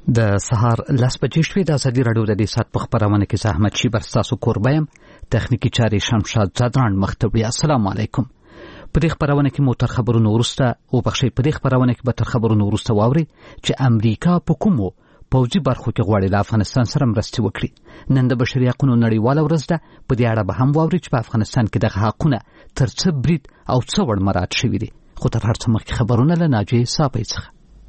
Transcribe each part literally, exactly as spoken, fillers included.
د سهار لس بجې شوې. د ازادي راډیو د دې ساعت په خبرونه کې زه احمد شیبر ستاسو کوربه یم. تخنیکی چارې شمشاد زادران مخته وړي. السلام علیکم. په دې خبرونه کې مو تر خبرونو وروسته او بخښي په دې خبرونه کې به تر خبرونو وروسته واوري چې امریکا په کومو پوځي برخو کې غواړي له افغانستان سره مرستې وکړي. نن د بشري حقوقو نړیواله ورځ ده. په دې اړه به هم واوري چې په افغانستان کې دغه حقونه تر څه برید او څه وړ مراعات شوي دي. خو تر هر څه مخکې خبرونه له ناجیې صافۍ څخه.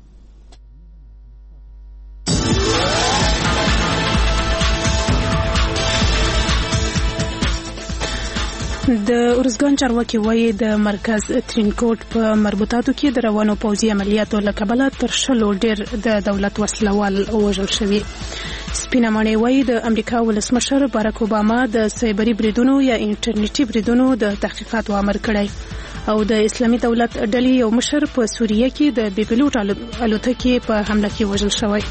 د ارزګان چارواکي وایي د مرکز ترینکوټ په مربوطاتو کې د روانو پوځي عملیاتو له کبله تر شلو ډیر د دولت وسلوال وژل شوي. سپینه ماڼۍ وایي د امریکا ولسمشر باراک اوباما د سایبري بریدونو یا انټرنیټي بریدونو د تحقیقاتو امر کړی او د اسلامي دولت ډلې یو مشر په سوریه کې د بي پيلوټ الوتکې په حمله کې وژل شوی.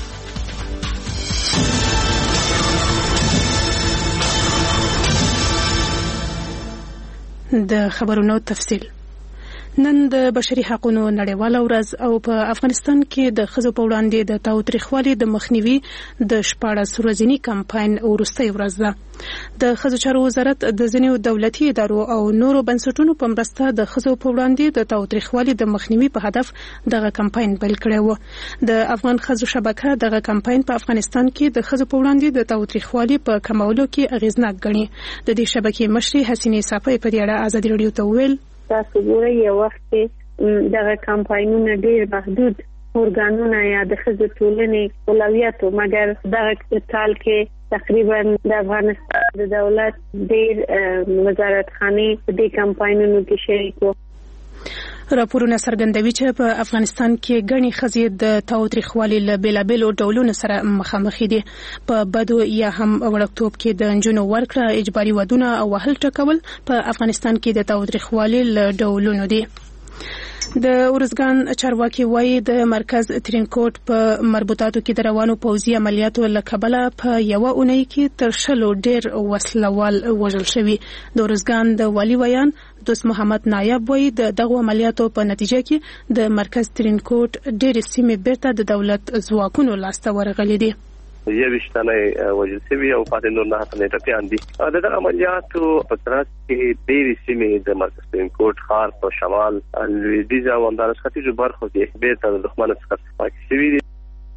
د خبرونو تفصیل. نن د بشري حقوقو نړیواله ورځ او په افغانستان کې د ښځو په وړاندې د تاوتریخوالي د مخنیوي د شپاړس ورځني کمپاین وروستۍ ورځ ده. د ښځو چارو وزارت د ځینو دولتي ادارو او نورو بنسټونو په مرسته د ښځو په وړاندې د تاوتریخوالي د مخنیوي په هدف دغه کمپاین پیل کړی و. د افغان ښځو شبکه دغه کمپاین په افغانستان کې د ښځو په وړاندې د تاوتریخوالي په کمولو کې اغیزناک ګڼي. د دې شبکې مشرې حسینې صافۍ په دې اړه ازادي راډیو ته وویل تاسو ګورئ یو وخت کې دغه کمپاینونه ډېر محدود اورګانونه یا د ښځو ټولنې اولویاتو مګر دغه کال کې تقریبا د افغانستان د دولت ډېر وزارتخانې په دې کمپاینونو کې شریک وو. راپورونه څرګندوي چې په افغانستان کې ګڼې ښځې د تاوتریخوالي له بېلابېلو ډولونو سره مخامخ دي. په بدو یا هم وړکتوب کې د نجونو ورکړه، اجباري ودونه او وهل ټکول په افغانستان کې د تاوتریخوالي له ډولونو دي. د ارزګان چارواکي وایي د مرکز ترینکوټ په مربوطاتو کې د روانو پوځي عملیاتو له کبله په یوه اونۍ کې تر شلو ډیر وسلوال وژل شوي. د ارزګان د والي ویان دوست محمد نایب وایي د دغو عملیاتو په نتیجه کې د مرکز ترینکوټ ډېرې سیمې بیرته د دولت ځواکونو لاسته ورغلي دي. یوه شتنه وژل شوي او پاتې نور نه هڅه ټپیان دي. د دغه عملیاتو په ترڅ کې ډېرې سیمې د مرکز ترینکوټ ښار په شمال لویدیځ او همدارس ختیځو برخو کې بیرته د دښمن څخه پاکې شوي دي.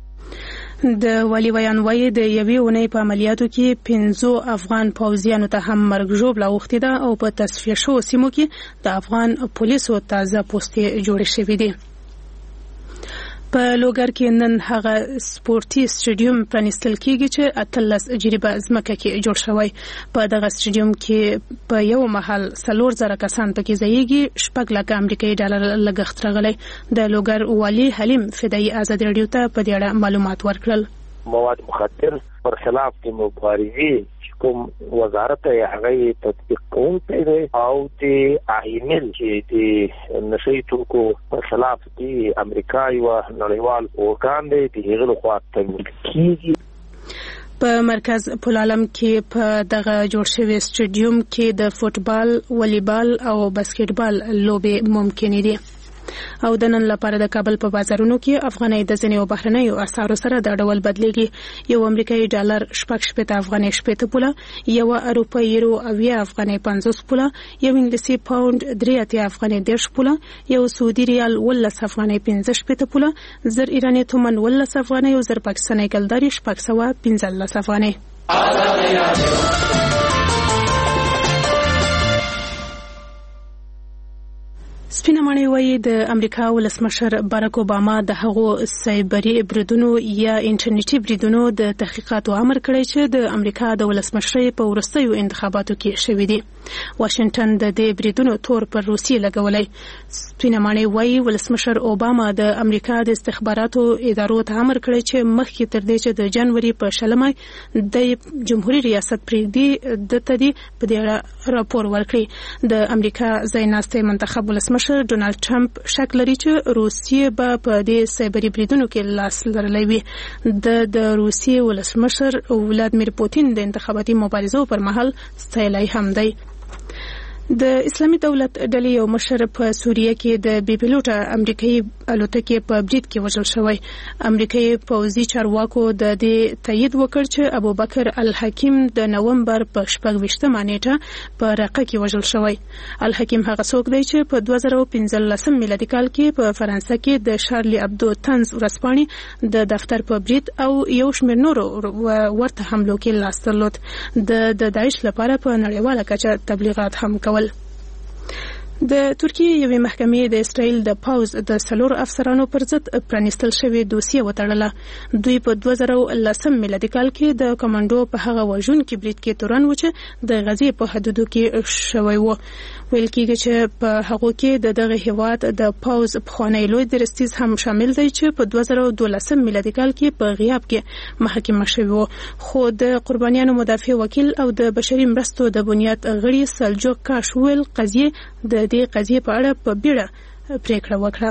د والي ویان وایي د یوې اونۍ په عملیاتو کې پنځو افغان پوځیانو ته هم مرګ ژوبله اوښتې ده او په تصفیه شوو سیمو کې د افغان پولیسو تازه پوستې جوړې شوې دي. په لوګر کې نن هغه سپورتي سټیډیوم پرانیستل کیږي چې اتلس جریبه ځمکه کې جوړ شوی. په دغه سټیډیوم کې په یو مهال څلور زره کسان پکې ځایږي. شپږ لکه امریکایي ډالر لګښت راغلی. د لوګر والي حلیم فدایي ازادي راډیو ته په دې اړه معلومات ورکړل. مواد مخدر پر خلاف د مبارزې کوم وزارت یې هغه تطبیق کوونکی دی او د عامل چې د نشي توکو پر خلاف د امریکا یو نړیوال اورګان دی د هغه لخوا تنظیم کیږي. په مرکز پل عالم کې په دغه جوړ شوی سټیډیوم کې د فوتبال، والیبال او باسکټبال لوبې ممکن دي. او د نن لپاره د کابل په بازارونو کې افغانۍ د ځینې بهرنیو اسعارو سره د ډول بدلیږي. یو امریکایي ډالر شپږ شپېته افغانۍ شپېته پوله، یو اروپایي یورو اویا افغانۍ پنځوس پوله، یو انګلیسي پاوند درې اتیا افغانۍ دېرش پوله، یو سعودي ریال ولس افغانۍ پنځه شپېته پوله، زر ایراني تومن ولس افغانۍ او زر پاکستاني کلداري شپږ سوه پنځلس افغانۍ. سپینه ماڼۍ وایي د امریکا ولسمشر باراک اوباما د هغو سایبري بریدونو یا انټرنیټي بریدونو د تحقیقاتو امر کړی چې د امریکا د ولسمشرۍ په وروستیو انتخاباتو کې شوي دي. واشنگټن د دې بریدونو تور پر روسیې لګولی. سپینه ماڼۍ وایي ولسمشر اوباما د امریکا د استخباراتو ادارو ته امر کړی چې مخکې تر دې چې د جنوري په شلمه د جمهوریت ریاست پرېږدي د تدي په دې راپور ورکړي. د امریکا ځای ناستی منتخب ولسمشر ډونالد ټرمپ شک لري چې روسیې به په دې سایبري بریدونو کې لاس لرلی وي. د د روسیې ولسمشر ولادیمیر پوتین د انتخاباتي مبارزو پر مهال ستایلی هم دی. د اسلامي دولت ډلې یو مشر په سوریه کې د بي پيلوټه امریکایي الوتکې په برید کې وژل شوی. امریکایي پوځي چارواکو د دې تایید وکړ چې ابوبکر الحکیم د نومبر په شپږ ویشتمه نیټه په رقه کې وژل شوی. الحکیم هغه څوک دی چې په دوه زره پنځلسم میلادي کال کې په فرانسه کې د شارلی ابدو طنز ورځپاڼې د دفتر په برید او یو شمېر نورو ورته حملو کې لاس درلود. د داعش لپاره په نړیواله کچه تبلیغات هم کول. د ترکیې یوې محکمې د اسرائیل د پاوز د څلورو افسرانو پر ضد پرانیستل شوې دوسیه وتړله. دوی په دوه زره لسم میلادي کال کې د کمانډو په هغه وژونکي برید کې تورن و چې د غزې په حدودو کې شوی و. ویل کېږي چې په هغو کې د دغه هیواد د پاوز پخوانی لوی درستیز هم شامل دی چې په دوه زره دولسم میلادي کال کې په غیاب کې محاکمه شوی و. خو د قربانیانو مدافع وکیل او د بشري مرستو د بنیاد غړي سلجوق کاشویل قضیه د دې قضیه په اړه په بیړه پریکړه وکړه.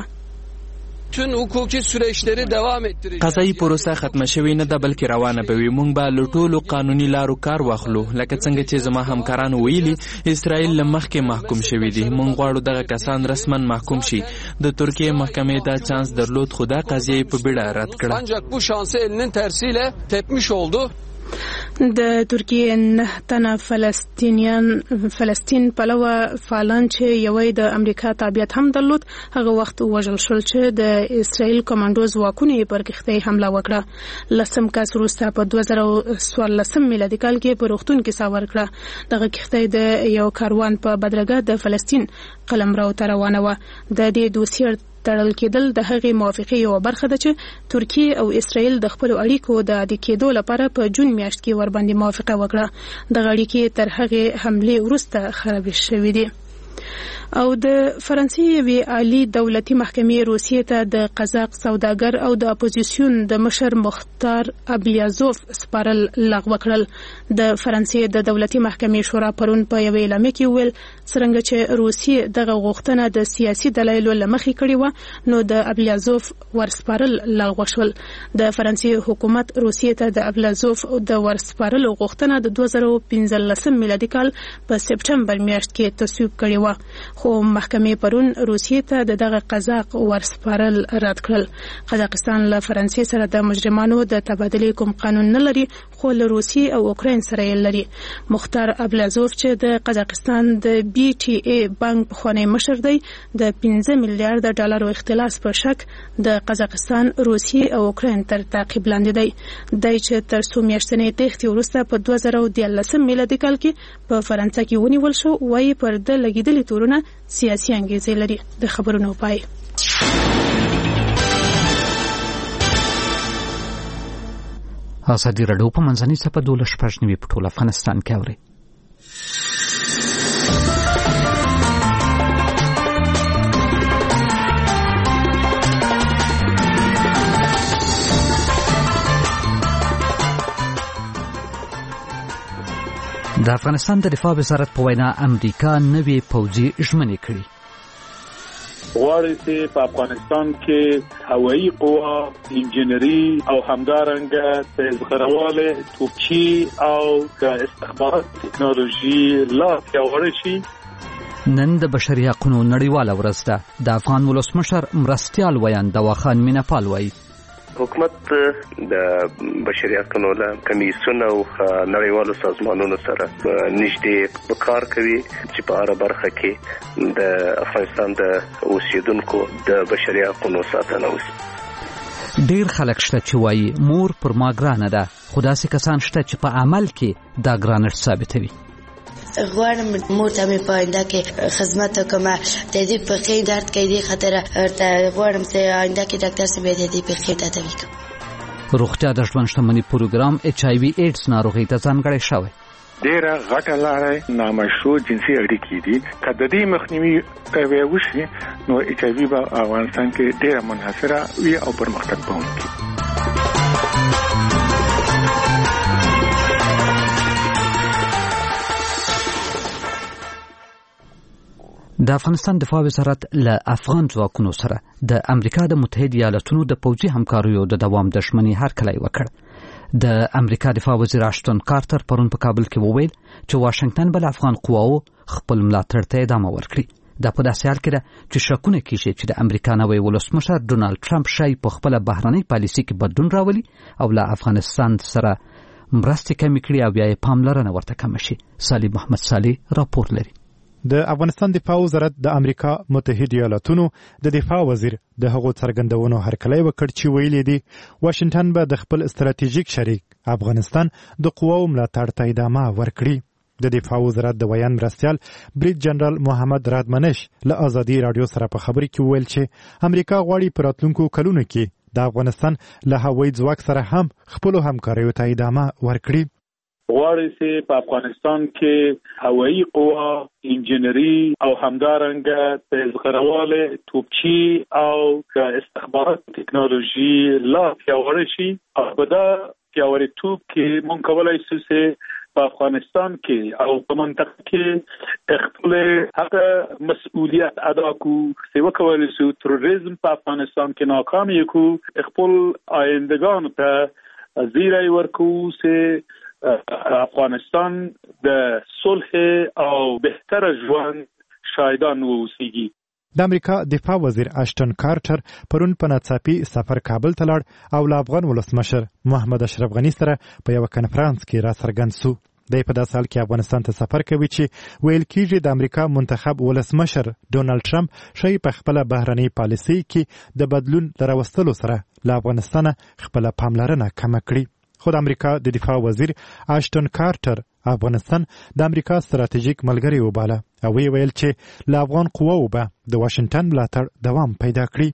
چون حقوقي سریشتري دوام اتري قضایي پروسه ختمه شوې نه ده بلکې روانه به وي. موږ به له ټولو قانوني لارو کار واخلو. لکه څنګه چې زما همکارانو ویلي اسرائیل له مخکې محکوم شوي دي. موږ غواړو دغه کسان رسما محکوم شي. د ترکیې محکمې دا چانس درلود خو دا قضیه په بیړه رد کړه. ancak bu şansı elinin tersiyle tepmiş oldu. د ترکیې نه تنه فلسطینیان فلسطین پلوه فعالان چې یوې د امریکا تابعیت هم درلود هغه وخت وژل شول چې د اسرائیل کمانډو ځواکونو پر کښتۍ حمله وکړه. لسم کس وروسته په دوه زره څوارلسم میلادي کال کې په روغتون کې ساه ورکړه. دغه کښتۍ د یو کاروان په بدرګه د فلسطین قلمرو ته روانه وه. د دې دوسیې تړل کېدل د هغې موافقې یوه برخه ده چې ترکیې او اسرائیل د خپلو اړیکو د عادي کېدو لپاره په جون میاشت کې ورباندې موافقه وکړه. دغه اړیکې تر هغې حملې وروسته خرابې شوې دي. او د فرانسې یوې عالی دولتي محکمې روسیې ته د قزاق سوداګر او د اپوزیسیون د مشر مختار ابلیازوف سپارل لغوه کړل. د فرانسې د دولتي محکمې شورا پرون په یوې اعلامیه کې وویل څرنګه چې روسیې دغه غوښتنه د سیاسي دلایلو له مخې کړې وه نو د ابلیازوف ورسپارل لغوه شول. د فرانسې حکومت روسیې ته د ابلیازوف د ورسپارلو غوښتنه د دوه زره پنځلسم میلادي کال په سپټمبر میاشت کې تصویب کړې وه. خو محکمې پرون روسیې ته د دغه قزاق ورسپارل رد کړل. قزاقستان له فرانسې سره د مجرمانو د تبادلې کوم قانون نه لري خو له روسیې او اوکراین سره یې لري. مختار ابلیازوف چې د قزاقستان د بي ټي اي بانک پخوانی مشر دی د پنځه میلیارډ ډالرو اختلاس په شک د قزاقستان روسیې او اوکراین تر تعقیب لاندې دی. دی چې تر څو میاشتنې تېښتې وروسته په دوه زره دیارلسم میلادي کال کې په فرانسه کې ونیول شو. وایي پر ده لګېدلي تورونه سیاسي انګیزې لري. د خبرونو پای. ازادي راډیو په منځنۍ صفحه دولس شپږ نوي په ټول افغانستان کې اوري. د افغانستان د دفاع وزارت په وینا امریکا نوې پوځي ژمنې کړي. غواړي چې په افغانستان کې هوایي قوا، انجنیری او همدارنګه تیزغرواله، توپچی او د استخبارات ټکنالوژي لا پیاوړې شي. نن د بشري حقوقو نړیواله ورځ ده. د افغان ولسمشر مرستیال ویان دواخان میناپال وایي حکومت د بشري حقوقو له کمیسیون او نړیوالو سازمانونو سره نږدې کار کوي چې په هر برخه کې د افغانستان د اوسیدونکو د بشري حقوقو ساتنه وشي. ډیر خلک شته چې وایي مور پر ما ګرانه ده خو داسې کسان شته چې په عمل کې دا ګرانښت ثابتوي. غواړم مور ته مې په آینده کې خدمت وکړم. د دې پښې درد کوي دې خاطر غواړم چې آینده کې ډاکټر صاحب دې دې پښې تداوي کړي. روغتیا د ژوند شتمنۍ پروګرام ایچ آی وي ایډز ناروغۍ ته ځانګړی شوی. ډیره غټه لاره نامشروع جنسي اړیکې دي. که د دې مخنیوي وشي نو ایچ آی وي په افغانستان کې ډیره منحصره وي او پرمختګ به وکړي. د افغانستان دفاع وزارت له افغان ځواکونو سره د امریکا د متحده ایالاتونو د پوځي همکاریو د دوام د ژمنې هرکلی وکړ. د امریکا دفاع وزیر اشټون کارټر پرون په کابل کې وویل چې واشنگټن بل افغان قواو خپل ملاتړ ته ادامه ورکړي. دا په داسې حال کې ده چې شکونه کیږي چې د امریکا نوی ولسمشر ډونالد ټرمپ شاید په خپل بهرنۍ پالیسي کې بدلون راولي او له افغانستان سره مرستې کمې کړي او بیا یې پاملرنه ورته کمه شي. صالح محمد صالح راپور لري. د افغانستان دفاع وزارت د امریکا متحده ایالاتونو د دفاع وزیر د هغو څرګندونو هرکلی وکړ چې ویلي دي واشنگټن به د خپل استراتیژیک شریک افغانستان د قواو ملاتړ ته ادامه ورکړي. د دفاع وزارت د ویان مرستیال بریټ جنرال محمد رادمنش له ازادي رادیو سره په خبرې کې ویل چې امریکا غواړي په راتلونکو کلونو کې د افغانستان له هوایي ځواک سره هم خپلو همکاریو ته ادامه ورکړي. غواړي چې په افغانستان کې هوایي قوا، انجنیری او همدارنګه تیزغرواله، توپچی او استخبارات ټکنالوژي لا پیاوړی شي. او په دا پیاوړی توپ کې مونږ کولای شو چې په افغانستان کې او په منطقه کې خپل هغه مسؤلیت ادا کړو چې وکولای شو تروریزم په افغانستان کې ناکام یو خپل آیندگان ته زیری ورکو چې افغانستان د صلح او بهتر ژوند شاهدان ووسیږي. د امریکا دفاع وزیر اشټون کارټر پرون په ناڅاپي سفر کابل ته لاړ او له افغان ولسمشر محمد اشرف غني سره په یو کنفرانس کې را څرګند سو. دی په داسې حال کې افغانستان ته سفر کوي چې ویل کېږي د امریکا منتخب ولسمشر ډونالد ټرمپ شاید په خپله بهرنۍ پالیسۍ کې د بدلون له راوستلو سره له افغانستانه خپله پاملرنه کمه کړي. خو د امریکا د دفاع وزیر اشټون کارټر افغانستان د امریکا ستراتیژیک ملګری وباله او وی ویل چې له افغان قواو به د واشنگټن ملاتړ دوام پیدا کړي.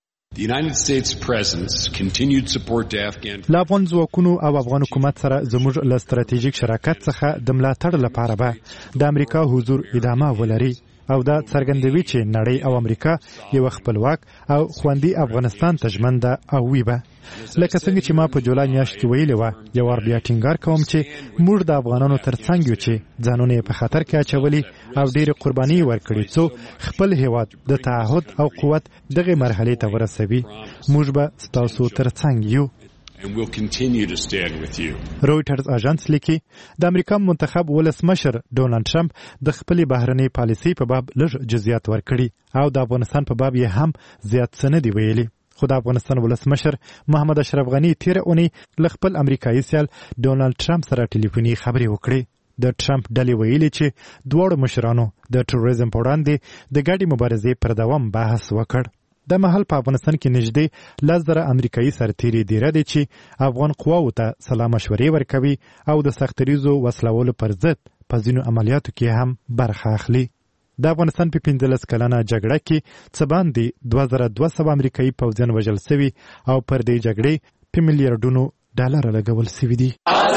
له افغان ځواکونو او افغان حکومت سره زموږ له ستراتیژیک شراکت څخه د ملاتړ لپاره به د امریکا حضور ادامه ولري او دا څرګندوي چې نړۍ او امریکا یو خپلواک او خوندي افغانستان ته ژمن ده او وي به. لکه څنګه چې ما په جولای میاشت کې ویلي وه، یو وار بیا ټینګار کوم چې موږ د افغانانو تر څنګ یو چې ځانونه یې په خطر کې اچولي او ډېرې قربانۍ ورکړي څو خپل هیواد د تعهد او قوت دغې مرحلې ته ورسوي. موږ به ستاسو تر څنګ یو. And we'll continue to stand with you. رویټرز اژانس لیکي د امریکا منتخب ولسمشر ډونالد ټرمپ د خپلې بهرنۍ پالیسۍ په باب لږ جزئیات ورکړي او د افغانستان په باب یې هم زیات څه نه دي ویلي. خو د افغانستان ولسمشر محمد اشرف غني تېره اونۍ له خپل امریکایي سیال ډونالد ټرمپ سره ټلیفوني خبرې وکړې. د ټرمپ ډلې ویلي چې دواړو مشرانو د تروریزم په وړاندې د ګډې مبارزې پر دوام بحث وکړ. د مهال په افغانستان کې نږدې لس زره امریکایي سرتیري دیره دي چې افغان قواو ته سلا مشورې ورکوي او د سختریزو وسلوالو پر ضد په ځینو عملیاتو کې هم برخه اخلي. د افغانستان په پنځلس کلنه جګړه کې څه باندې دوه زره دوه سوه امریکایي پوځیان وژل سوي او پر دې جګړې په میلیارډونو ډالر لګول سوي دي.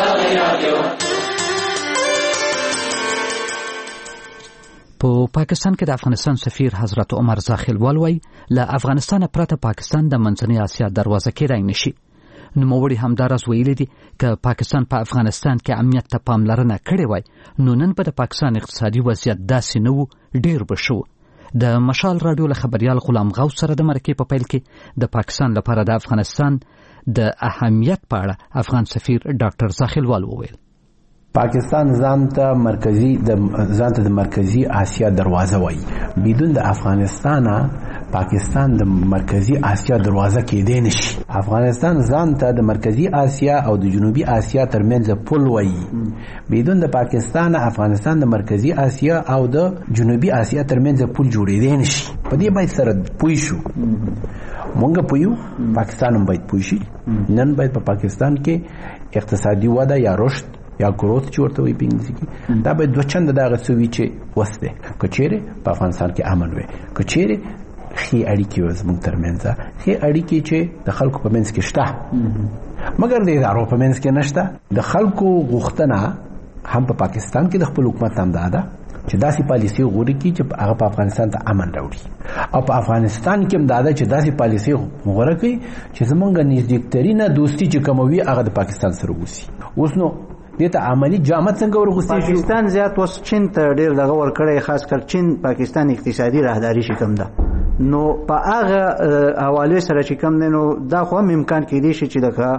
په پاکستان کې د افغانستان سفیر حضرت عمر زاخیلوال وایي له افغانستان پرته پاکستان د منځنۍ اسیا دروازه کېدای نشي. نوموړي همداراز ویلي دي که پاکستان په افغانستان کې امنیت ته پاملرنه کړې وای نو نن به د پاکستان اقتصادي وضعیت داسې نه و، ډېر به ښه و. د مشال راډیو له خبریال غلام غوث سره د مرکې په پیل کې د پاکستان لپاره د افغانستان د اهمیت په اړه افغان سفیر ډاکټر زاخیلوال وویل. پاکستان ځان ته مرکزی د ځان ته د مرکزی آسیا دروازه وایي. بدون د افغانستان پاکستان د مرکزی آسیا دروازه کېدای نشي. افغانستان ځان ته د مرکزی آسیا او د جنوبي آسیا ترمنځ پل وایي. بدون د پاکستان افغانستان د مرکزی آسیا او د جنوبي آسیا ترمنځ پل جوړېدای نشي. په دې باید سره پوه شو. مونږ پویو، پاکستان هم باید پوه شي. نن باید په پاکستان کې اقتصادي وده یا رشد یا گروث چې ورته وایي په انګلیسي کې دا باید دوه چنده دغه څه وي چې وس دی. که چیرې په افغانستان کې امن وي، که چیرې ښې اړیکې وي زموږ ترمنځ، ښې اړیکې چې د خلکو په منځ کې شته مګر د ادارو په منځ کې نشته. د خلکو غوښتنه هم په پاکستان کې د خپل حکومت هم دا ده چې داسې پالیسي غوړي کی چې هغه په افغانستان ته امن راوړي، او په افغانستان کې هم دا ده چې داسې پالیسي غوړه کوي چې زمونږ نږدېکترینه دوستي چې کوموي هغه د پاکستان سره وسی. اوس نو دته عملی جامه څنګه ورغوستي شو؟ پاکستان زیات وس چین ته ډیر دغه ورکړی، خاص کر چین پاکستان اقتصادي راهداري شکم ده. نو په هغه حواله سره چې کم نه نو دا خو هم امکان کېدی شي چې دغه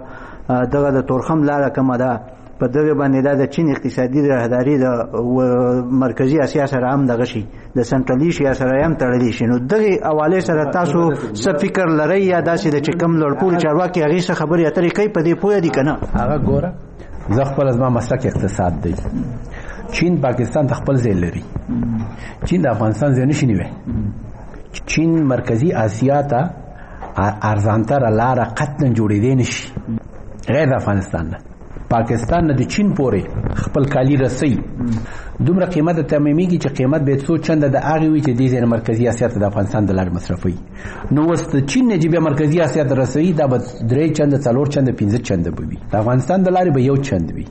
دغه د تورخم لاره کومه ده په دغه باندې دا د چین اقتصادي راهداري د مرکزی اسیا سره هم دغه شي د سنټرل ایشیا سره هم تړلی شي. نو دغه حواله سره تاسو څه فکر لرئ یا داسې د چې کوم لوړپوړي چارواکي هغې څه خبرې اترې کوي په دې پوهه دي که نه؟ هغه ګوره زه خپل زما مسلک اقتصاد دی. چین پاکستان ته خپل ځای لري، چین د افغانستان ځای نشي نیوی. چین مرکزی آسیا ته ارزانتره لاره قطعا جوړېدی نشي غیر د افغانستان نه. پاکستان نه د چین پورې خپل کالی رسي دومره قیمت تمامیږي چې قیمت به څو چنده د هغې وي چې دې ځای مرکزي اسیا ته د افغانستان د لارې مصرفوي. نو اوس د چین نه چې بیا مرکزي اسیا ته رسوي دا به درې چنده څلور چنده پنځه چنده به وي، د افغانستان د لارې به یو چند وي.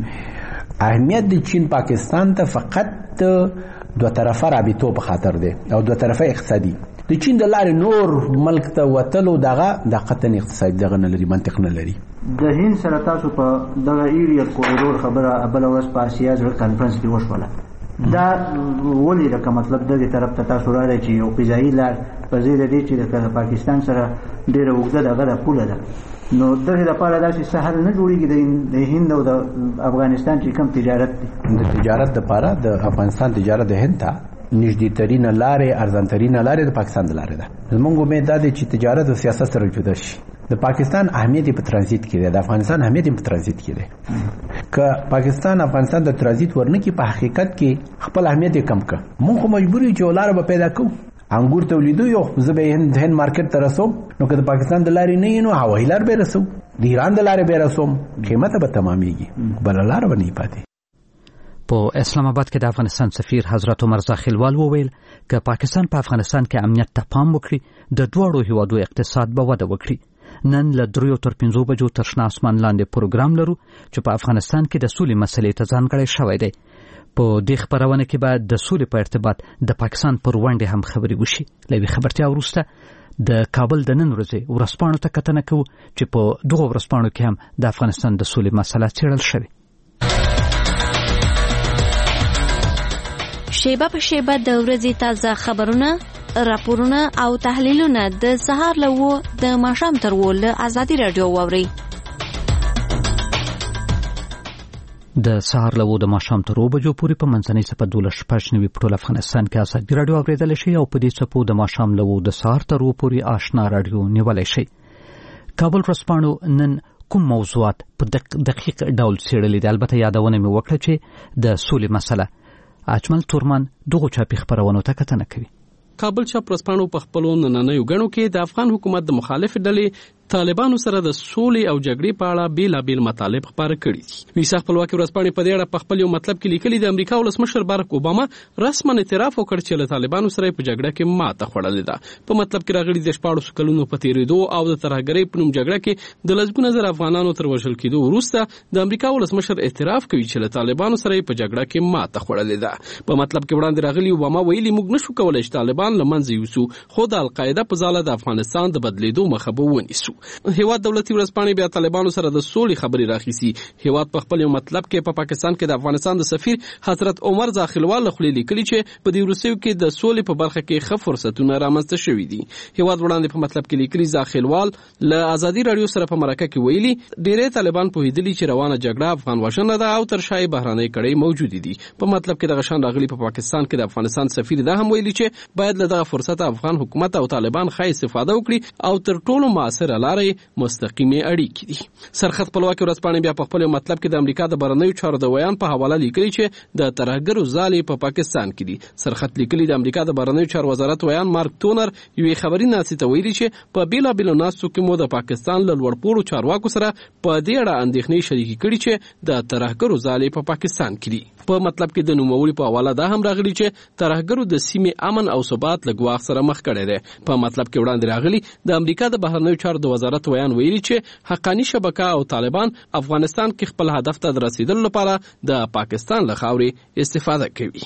اهمیت د چین پاکستان ته فقط دو طرفه رابطو په خاطر دی او دو طرفه اقتصادي. د چین د لارې نور ملک ته وتلو دغه د قطن اقتصادي دغه نه لري، منطق نه لري. د هند سره تاسو په دغه ایریا کوریډور خبره بله ورځ په اسیا زړه کانفرنس کې وشوله. دا ولې لکه مطلب دغې طرف ته تاسو راغلی چې یو فضایي لار په ځای د دې چې د پاکستان سره ډېره اوږده دغه ده پوله ده، نو دغې لپاره داسې څه حل نه جوړېږي د هند او د افغانستان چې کوم تجارت دی؟ د تجارت دپاره د افغانستان تجارت د هند ته نږدې ترینه لارې ارزان ترینه لارې د پاکستان د لارې ده. زموږ امید دا دی چې تجارت او سیاست سره جدا شي. د پاکستان اهمیت په ترانزیت کې دی، د افغانستان اهمیت په ترانزیت کې دی. که پاکستان افغانستان د ترانزیت ورنکي په حقیقت کې خپل اهمیت کم کړ. مونږ خو مجبور یو چې ولاره به پیدا کوو، انګور تولیدو یو زه به هند هند مارکیټ ته رسوم، نو که د پاکستان د لارې نه نو هوایي لار به رسو، د ایران د لارې به رسوم، قیمت به تمامېږي، بله لاره به نه پاتې. په اسلام آباد کې د افغانستان سفیر حضرت عمر زاخیلوال وویل که پاکستان په افغانستان کې امنیت ته پام وکړي د دواړو هیوادو اقتصاد به وده وکړي. نن له دریو تر پنځو بجو تر شنه اسمان لاندې پروګرام لرو چې په افغانستان کې د سولې مسلې ته ځانګړی شوی دی. په دې خبرونه کې به د سولې په ارتباط د پاکستان پر ونډې هم خبرې وشي. له یوې خبرتیا وروسته د کابل د نن ورځې ورځپاڼو ته کتنه کوو چې په دغو ورځپاڼو کې هم د افغانستان د سولې مسله څېړل شوې. شیبه په شیبه د ورځې تازه خبرونه، راپورونه او تحلیلونه د سهار له اوه د ماښام تر اوه له ازادي راډیو واورئ. د سهار له اوه د ماښام تر اوه بجو پورې په منځنۍ څپه دولس شپږ نوي په ټول افغانستان کې ازادي راډیو اورېدلی شي او په دې څپو د ماښام له اوه د سهار تر اوه پورې آشنا راډیو نیولی شي. کابل ورځپاڼو نن کوم موضوعات په دقیق ډول څېړلي دي؟ البته یادونه مې وکړه چې د سولې مسله. اجمل تورمان دغو چاپي خبرونو ته کتنه کوي. کابل چاپ ورځپاڼو په خپلو نننیو ګڼو کې د افغان حکومت د مخالف ډلې طالبانو سره د سولې او جګړې په اړه بیلابیل مطالب خپاره کړي دي. ویسا خپلواکي ورځپاڼې په دې اړه په خپل یو مطلب کې لیکلي د امریکا ولسمشر بارک اوباما رسما اعتراف وکړ چې له طالبانو سره په جګړه کې ماته خوړلې ده. په مطلب کې راغلي د شپاړسو کلونو په تېرېدو او د ترهګرۍ په نوم جګړه کې د لسګونه زره افغانانو تر وژل کېدو وروسته د امریکا ولسمشر اعتراف کوي چې له طالبانو سره په جګړه کې ماته خوړلې ده. په مطلب کې وړاندې راغلي اوباما ویلي موږ نشو کولای چې طالبان له منځه یوسو، خو د القاعده په ځاله د افغانستان د بدلیدو مخه به ونیسو. هیواد دولتي ورځپاڼې بیا طالبانو سره د سولې خبرې راخیسي. هیواد په خپل یو مطلب کې په پا پاکستان کې د افغانستان د سفیر حضرت عمر زاخیلوال له خولې لیکلي چې په دې وروستیو کې د سولې په برخه کې ښه فرصتونه رامنځته شوي دي. هیواد وړاندې په مطلب کې لیکلي زاخیلوال له ازادي راډیو سره په مرکه کې ویلي ډېری طالبان پوهېدلي چې روانه جګړه افغان وژنه ده او تر شا یې بهرنۍ کړۍ موجودې دي. په مطلب کې دغه شان راغلي په پاکستان کې د افغانستان سفیر دا هم ویلي چې باید له دغه فرصت افغان حکومت او طالبان ښه استفاده وکړي او تر ټولو مؤثره لارې مستقیمې اړیکې دي. سرخط خپلواکي ورځپاڼې بیا په خپل مطلب کې د امریکا د بهرنیو چارو د ویان په حواله لیکلي چې د ترهګرو ځالې په پاکستان کې دي. سرخط لیکلي د امریکا د بهرنیو چارو وزارت ویان مارک تونر یوې خبري ناستې ته ویلي چې په بیلابیلو ناستو کې مو د پاکستان له لوړپوړو چارواکو سره په دې اړه اندېښنې شریکې کړي چې د ترهګرو ځالې په پاکستان کې دي. په مطلب کې د نوموړي په حواله دا هم راغلي چې ترهګرو د سیمې امن او ثبات له ګواښ سره مخ کړی دی. په مطلب کې وړاندې راغلي د امریکا د بهرنیو چارو د وزارت ویان ویلي چې حقانی شبکه او طالبان افغانستان کې خپل هدف ته رسیدلو لپاره د پاکستان له خاورې استفاده کوي.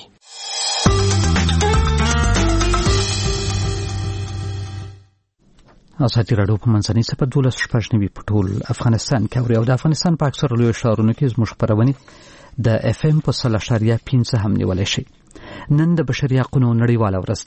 ازادي راډیو په منځنۍ څپه دولس شپږ نوي په ټول افغانستان کې اوري او د افغانستان په اکثرو لویو ښارونو کې زموږ خپرونې د اف ام په سل اشاریه پنځه هم نیولی شي. نن د بشري حقونو نړیواله ورځ ده.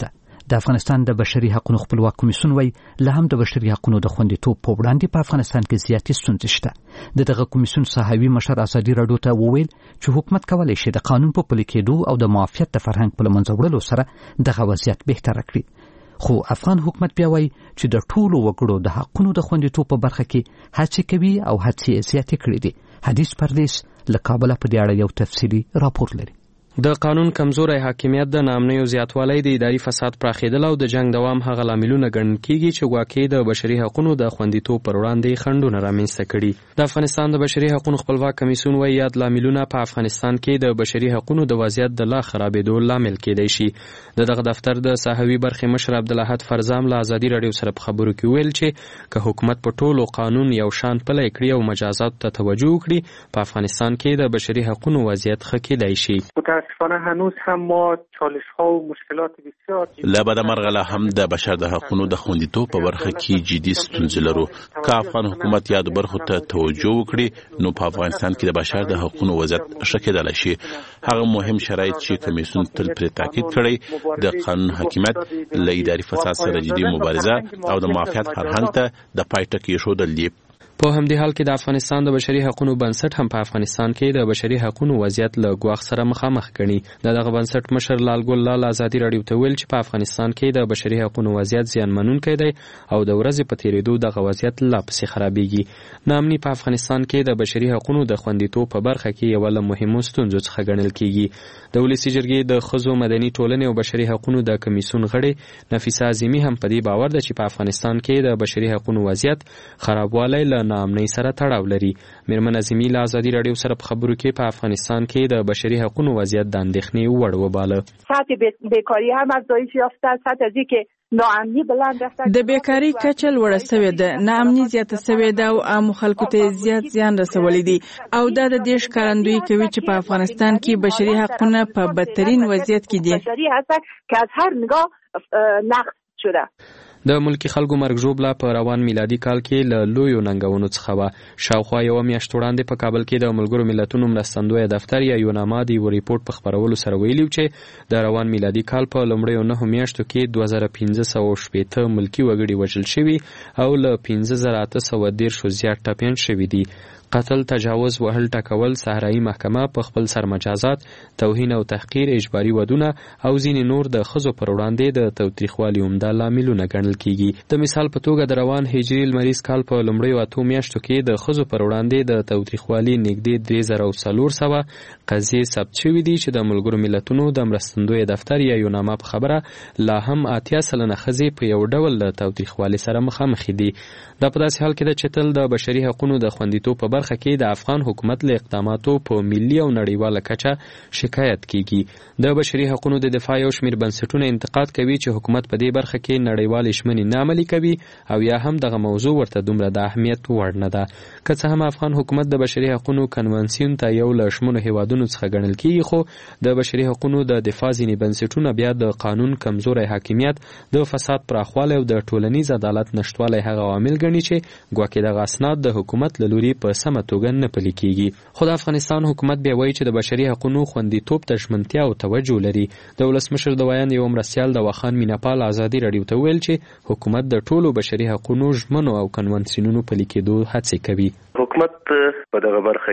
د افغانستان د بشري حقوقو خپلواک کمیسیون وایي له هم د بشري حقوقو د خوندیتوب په وړاندې په افغانستان کې زیاتې ستونزې شته. د دغه کمیسیون صحوي مشر ازادي راډیو ته وویل چې حکومت کولی شي د قانون په پلي کېدو او د معافیت د فرهنګ په له منځه وړلو سره دغه وضعیت بهتره کړي. خو افغان حکومت بیا وایي چې د ټولو وګړو د حقونو د خوندیتوب په برخه کې هڅې کوي او هڅې زیاتې کړي دي. حدیث پردیس له کابل په دې اړه یو تفصیلي راپور لري. د قانون کمزوري حاکمیت د ناامنیو زیاتوالی د اداري فساد پراخېدل او د جنگ دوام هغه لاملونه ګڼل کیږي چې ګواکې د بشري حقوقو د خوندیتوب پر وړاندې خنډونه رامنځته کړي. د افغانستان د بشري حقوقو خپلواک کمیسیون وایي یاد لاملونه په افغانستان کې د بشري حقوقو د وضعیت د لا خرابېدو لامل کېدای شي. د دغه دفتر د صحوي برخې مشر عبدالاحد فرزام له ازادي راډیو سره په خبرو کې ویل چې که حکومت په ټولو قانون یو شان پلی کړي او مجازات ته توجه وکړي په افغانستان کې د بشري حقوقو وضعیت ښه کېدای شي. متاسفانه هنوز هم ما چالش ها و مشکلات بسیار لبد مرغله هم د بشر د حقوقو د خوندیتوب په برخه کې جدي ستونزې لرو. که افغان حکومت یاد برخو ته توجه وکړي نو په افغانستان کې د بشر د حقوقو وضعیت ښه کېدلی شي. هغه مهم شرایط چې کمیسیون تل پرې تاکید کړی د قانون حاکمیت له اداري فساد سره جدي مبارزه او د معافیت فرهنګ ته د پای ټکی ایښودل دي. په همدې حال کې د افغانستان د بشري حقوقو بنسټ هم په افغانستان کې د بشري حقوقو وضعیت له ګواښ سره مخامخ ګڼي. د دغه بنسټ مشر لال ګل لال ازادي راډیو ته ویل چې په افغانستان کې د بشري حقوقو وضعیت زیانمنونکی دی او د ورځې په تیریدو دغه وضعیت لا پسې خرابېږي. ناامني په افغانستان کې د بشري حقوقو د خوندیتوب په برخه کې یوه له مهمو ستونزو څخه ګڼل کېږي. د ولسي جرګې د ښځو مدني ټولنې او بشري حقوقو د کمیسیون غړې نفیسه عظیمي هم په دې باور ده چې په افغانستان کې د بشري حقوقو وضعیت خرابوالی له ناامنۍ سره تړاو لري. میرمن عظیمي له ازادي راډیو سره په خبرو کې په افغانستان کې د بشري حقوقو وضعیت د اندېښنې وړ وباله. سطح بیکاری هم افزایش یافته، سطح از اینکه ناامنی بلند رفته، د بیکاری کچه لوړه شوې ده، ناامني زیاته شوې ده او عامو خلکو ته زیات زیان رسولی دي او دا د دې ښکارندویي کوي چې په افغانستان کې بشري حقونه په بدترین وضعیت کې دي. بشري حقوق که از هر نگاه نقض شده. د ملکی خلکو مرګ ژوبله په روان میلادي کال کې له لویو ننګونو څخه وه. شاوخوا یوه میاشت وړاندې په کابل کې د ملګرو ملتونو مرستندویه دفتر یا یوناما د یو ریپورټ په خپرولو سره ویلي چې د روان میلادي کال په لومړیو نهو میاشتو کې دوه زره پنځه سوه شپېته ملکي وګړي وژل شوي او له پنځه زره اته سوه دېرشو زیات ټپیان شوي دي. قتل، تجاوز، وهل ټکول، صحرایي محکمه په خپل سر مجازات، توهین او تحقیر، اجباري ودونه او ځینې نور د ښځو پر وړاندې د تاوتریخوالي عمده لاملونه ګڼل کیږي. د مثال په توګه د روان هجري لمریز کال په لومړیو اتو میاشتو کې د ښځو پر وړاندې د تاوتریخوالي نږدې درې زره او څلور سوه قضیې ثبت شوي دي چې د ملګرو ملتونو د مرستندویه دفتر یا یوناما په خبره لا هم اتیا سلنه ښځې په یو ډول د تاوتریخوالي سره مخامخ دي. دا په داسې حال کې ده چې تل د بشري حقوقو د خوندیتوب په برخه کې د افغان حکومت له اقداماتو په ملي او نړیواله کچه شکایت کیږي. د بشري حقوقو د دفاع یو شمېر بنسټونه انتقاد کوي چې حکومت په دې برخه کې نړیوالې ژمنې نه عملي کوي او یا هم دغه موضوع ورته دومره د اهمیت وړ نه ده. که څه هم افغان حکومت د بشري حقوقو کنونسیون ته یو له شمنو هیوادونو څخه ګڼل کیږي، خو د بشري حقوقو د دفاع ځینې بنسټونه بیا د قانون کمزوری حاکمیت، د فساد پراخوالی او د ټولنیز عدالت نشتوالی هغه عوامل ګڼي چې ګواکې دغه اسناد د حکومت له لوري په سمه توګه نه پلي کیږي. خو د افغانستان حکومت بیا وایي چې د بشري حقوقو خوندیتوب ته ژمنتیا او توجه لري. د ولسمشر د ویاند یو مرستیال د واخان میناپال ازادي راډیو ته ویل چې حکومت د ټولو بشري حقوقو ژمنو او کنونسیونونو پلي کېدو هڅې کوي. حکومت په دغه برخه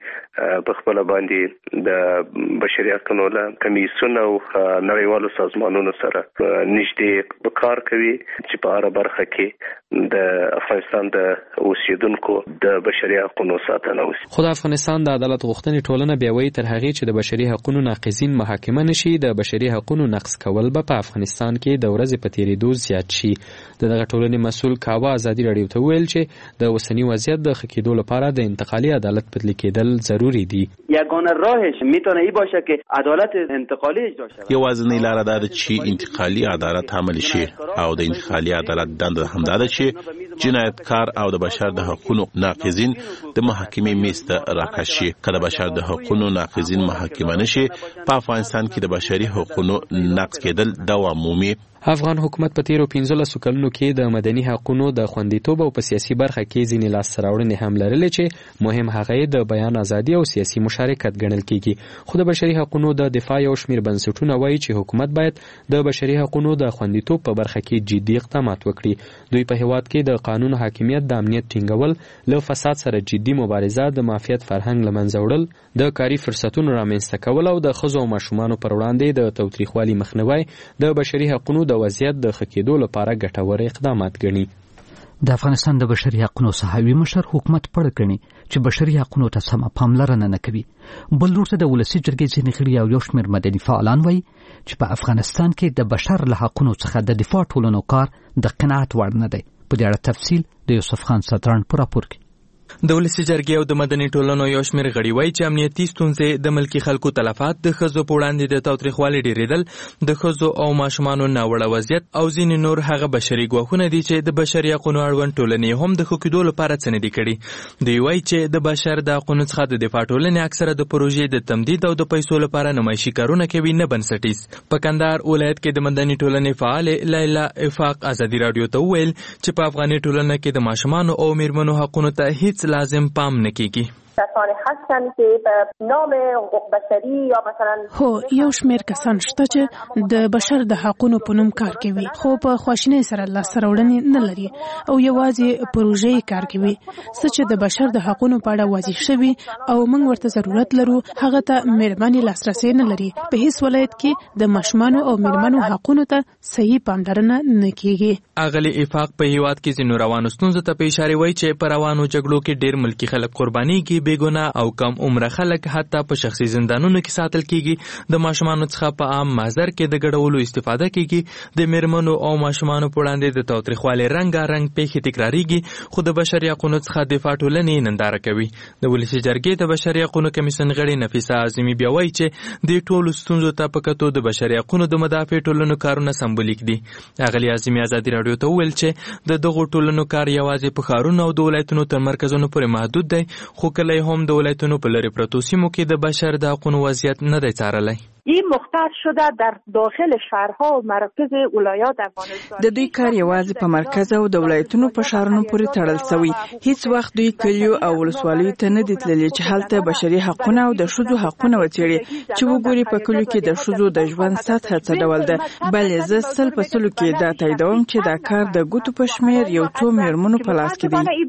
کې په خپل باندې د بشري حقوقو له کمیسیون او نړیوالو سازمانونو سره نږدې کار کوي چې په هر برخه کې د افغانستان د اوسیدونکو د بشري حقوقو ساتنه وشي. خو د افغانستان د عدالت غوښتنې ټولنه بیا وایي تر هغې چې د بشري حقوقو ناقضین محاکمه نشي، د بشري حقوقو نقض کول به په افغانستان کې د ورځې په تیریدو زیات شي. د دغه ټولنې مسؤل کاوه ازادي راډیو ته ویل چې د اوسني وضعیت د ښه کېدو لپاره د انتقالي عدالت پلي کېدل ضروري دي. یگانه راهش میتونه ای باشه که عدالت انتقالی اجرا شود. یوازینۍ لاره دا ده چې انتقالي عدالت عملي شي او د انتقالي عدالت دنده همدا ده چې جنایتکار او د بشر د حقوقو ناقضین د محاکمې میز ته راکش شي. که د بشر د حقوقو ناقضین محاکمه نشي، په افغانستان کې د بشري حقوقو نقض کېدل دوام مومي. افغان حکومت په تیرو پنځلسو کلونو کې د مدني حقوقو د خوندیتوب او په سیاسي برخه کې ځینې لاسته راوړنې هم لرلې چې مهم هغه د بیان ازادي او سیاسي مشارکت ګڼل کیږي. خو د بشري حقوقو د دفاع یو شمېر بنسټونه وایي چې حکومت باید د بشري حقوقو د خوندیتوب په برخه کې جدي اقدامات وکړي. دوی په هیواد کې د قانون حاکمیت، د امنیت ټینګول، له فساد سره جدي مبارزه، د مافیات فرهنګ له منځه وړل، د کاري فرصتونو رامنځته کول او د ښځو او ماشومانو پر وړاندې د تاوتریخوالي مخنیوی د بشري حقوقو د وضعیت د ښه کېدو لپاره ګټور اقدامات ګڼي. د افغانستان د بشري حقوقو صحاوي مشر حکومت پړه کړي چې بشري حقوقو ته سم پاملرنه نه کوي. بل ورته د ولسی جرګې ځینې غړي او یو شمېر مدني فعالان وایي چې په افغانستان کې د بشر له حقوقو څخه د دفاع ټولنو کار د قناعت وړ نه دی. په دې اړه تفصیل د یوسف خان ستران په راپور کې. د ولسی جرګې او د مدني ټولنو یو شمېر غړي وایي چې امنیتي ستونزې، د ملکي خلکو تلفات، د ښځو په وړاندې د تاوتریخوالي ډېرېدل، د ښځو او ماشومانو ناوړه وضعیت او ځینې نور هغه بشري ګواښونه دي چې د بشري حقوقو اړوند ټولنې هم د ښه کېدو لپاره څه نه دي کړي. دوی وایي چې د بشر د حقوقو څخه د دفاع ټولنې اکثره د پروژې د تمدید او د پیسو لپاره نمایشي کارونه کوي، نه بنسټیز. په کندهار ولایت کې د مدني ټولنې فعال لیلا افاق ازادي راډیو ته وویل چې په افغاني ټولنه کې د ماشومانو او میرمنو حقوقو ته هیڅ لازم پام نه کیږي. کسانی هستند که به نام حقوق بشری یا مثلا هو یو شمېر کسان شته چې د بشر د حقوقو په نوم کار کوي، خو په خواشینۍ سره لاسته راوړنې نه لري او یوازې پروژې کار کوي. څه چې د بشر د حقوقو په اړه واضح شوي او موږ ورته ضرورت لرو هغه ته مهرباني لاسرسي نه لري. په هیڅ ولایت کې د ماشومانو او میرمنو حقوقو ته صحیح پاملرنه نه کیږي. اغلی افاق په هیواد کې ځینو روانو ستونزو ته په اشاره وایي چې په روانو جګړو کې ډېر ملکي خلک قربانيږي، بېګناه او کم عمره خلک حتی په شخصي زندانونو کې ساتل کیږي. د ماشومانو څخه په عام محضر کې د ګډولو استفاده کیږي. د میرمنو او ماشومانو په وړاندې د تاوتریخوالي رنګارنګ پیښې تکراریږي، خو د بشري حقوقو څخه دفاع ټولنې ننداره کوي. د ولسی جرګې د بشري حقوقو کمیسیون غړي نفیسه اعظمي بیا وایي چې د ټولو ستونزو ته په کتو د بشري حقوقو د مدافع ټولنو کارونه سمبولیک دي. اغلی اعظمي ازادي راډیو ته وویل چې د دغو ټولنو کار یوازې په ښارونو او د ولایتونو تر مرکزونو پورې محدود دی، خو کله هم د ولایتونو په لرې پرتو سیمو کې د بشر د حقوقو وضعیت نه دی څارلی. این مختص شده در داخل شهرها و مراکز ولایات افغانستان. د دوی کار یوازې په مرکز او د ولایتونو په شهرونو پورې تړل شوی. هیڅ وخت دوی کلیو او ولسوالیو ته نه دي تللي چې هلته بشري حقوقونه او د ښځو حقوقونه وڅېړي چې وګوري په کلیو کې د ښځو د ژوند سطحه څه ډول ده. بلې زه سل په سلو کې دا تاییدوم چې دا کار د ګوتو په شمېر یو څو میرمنو په لاس کې دی.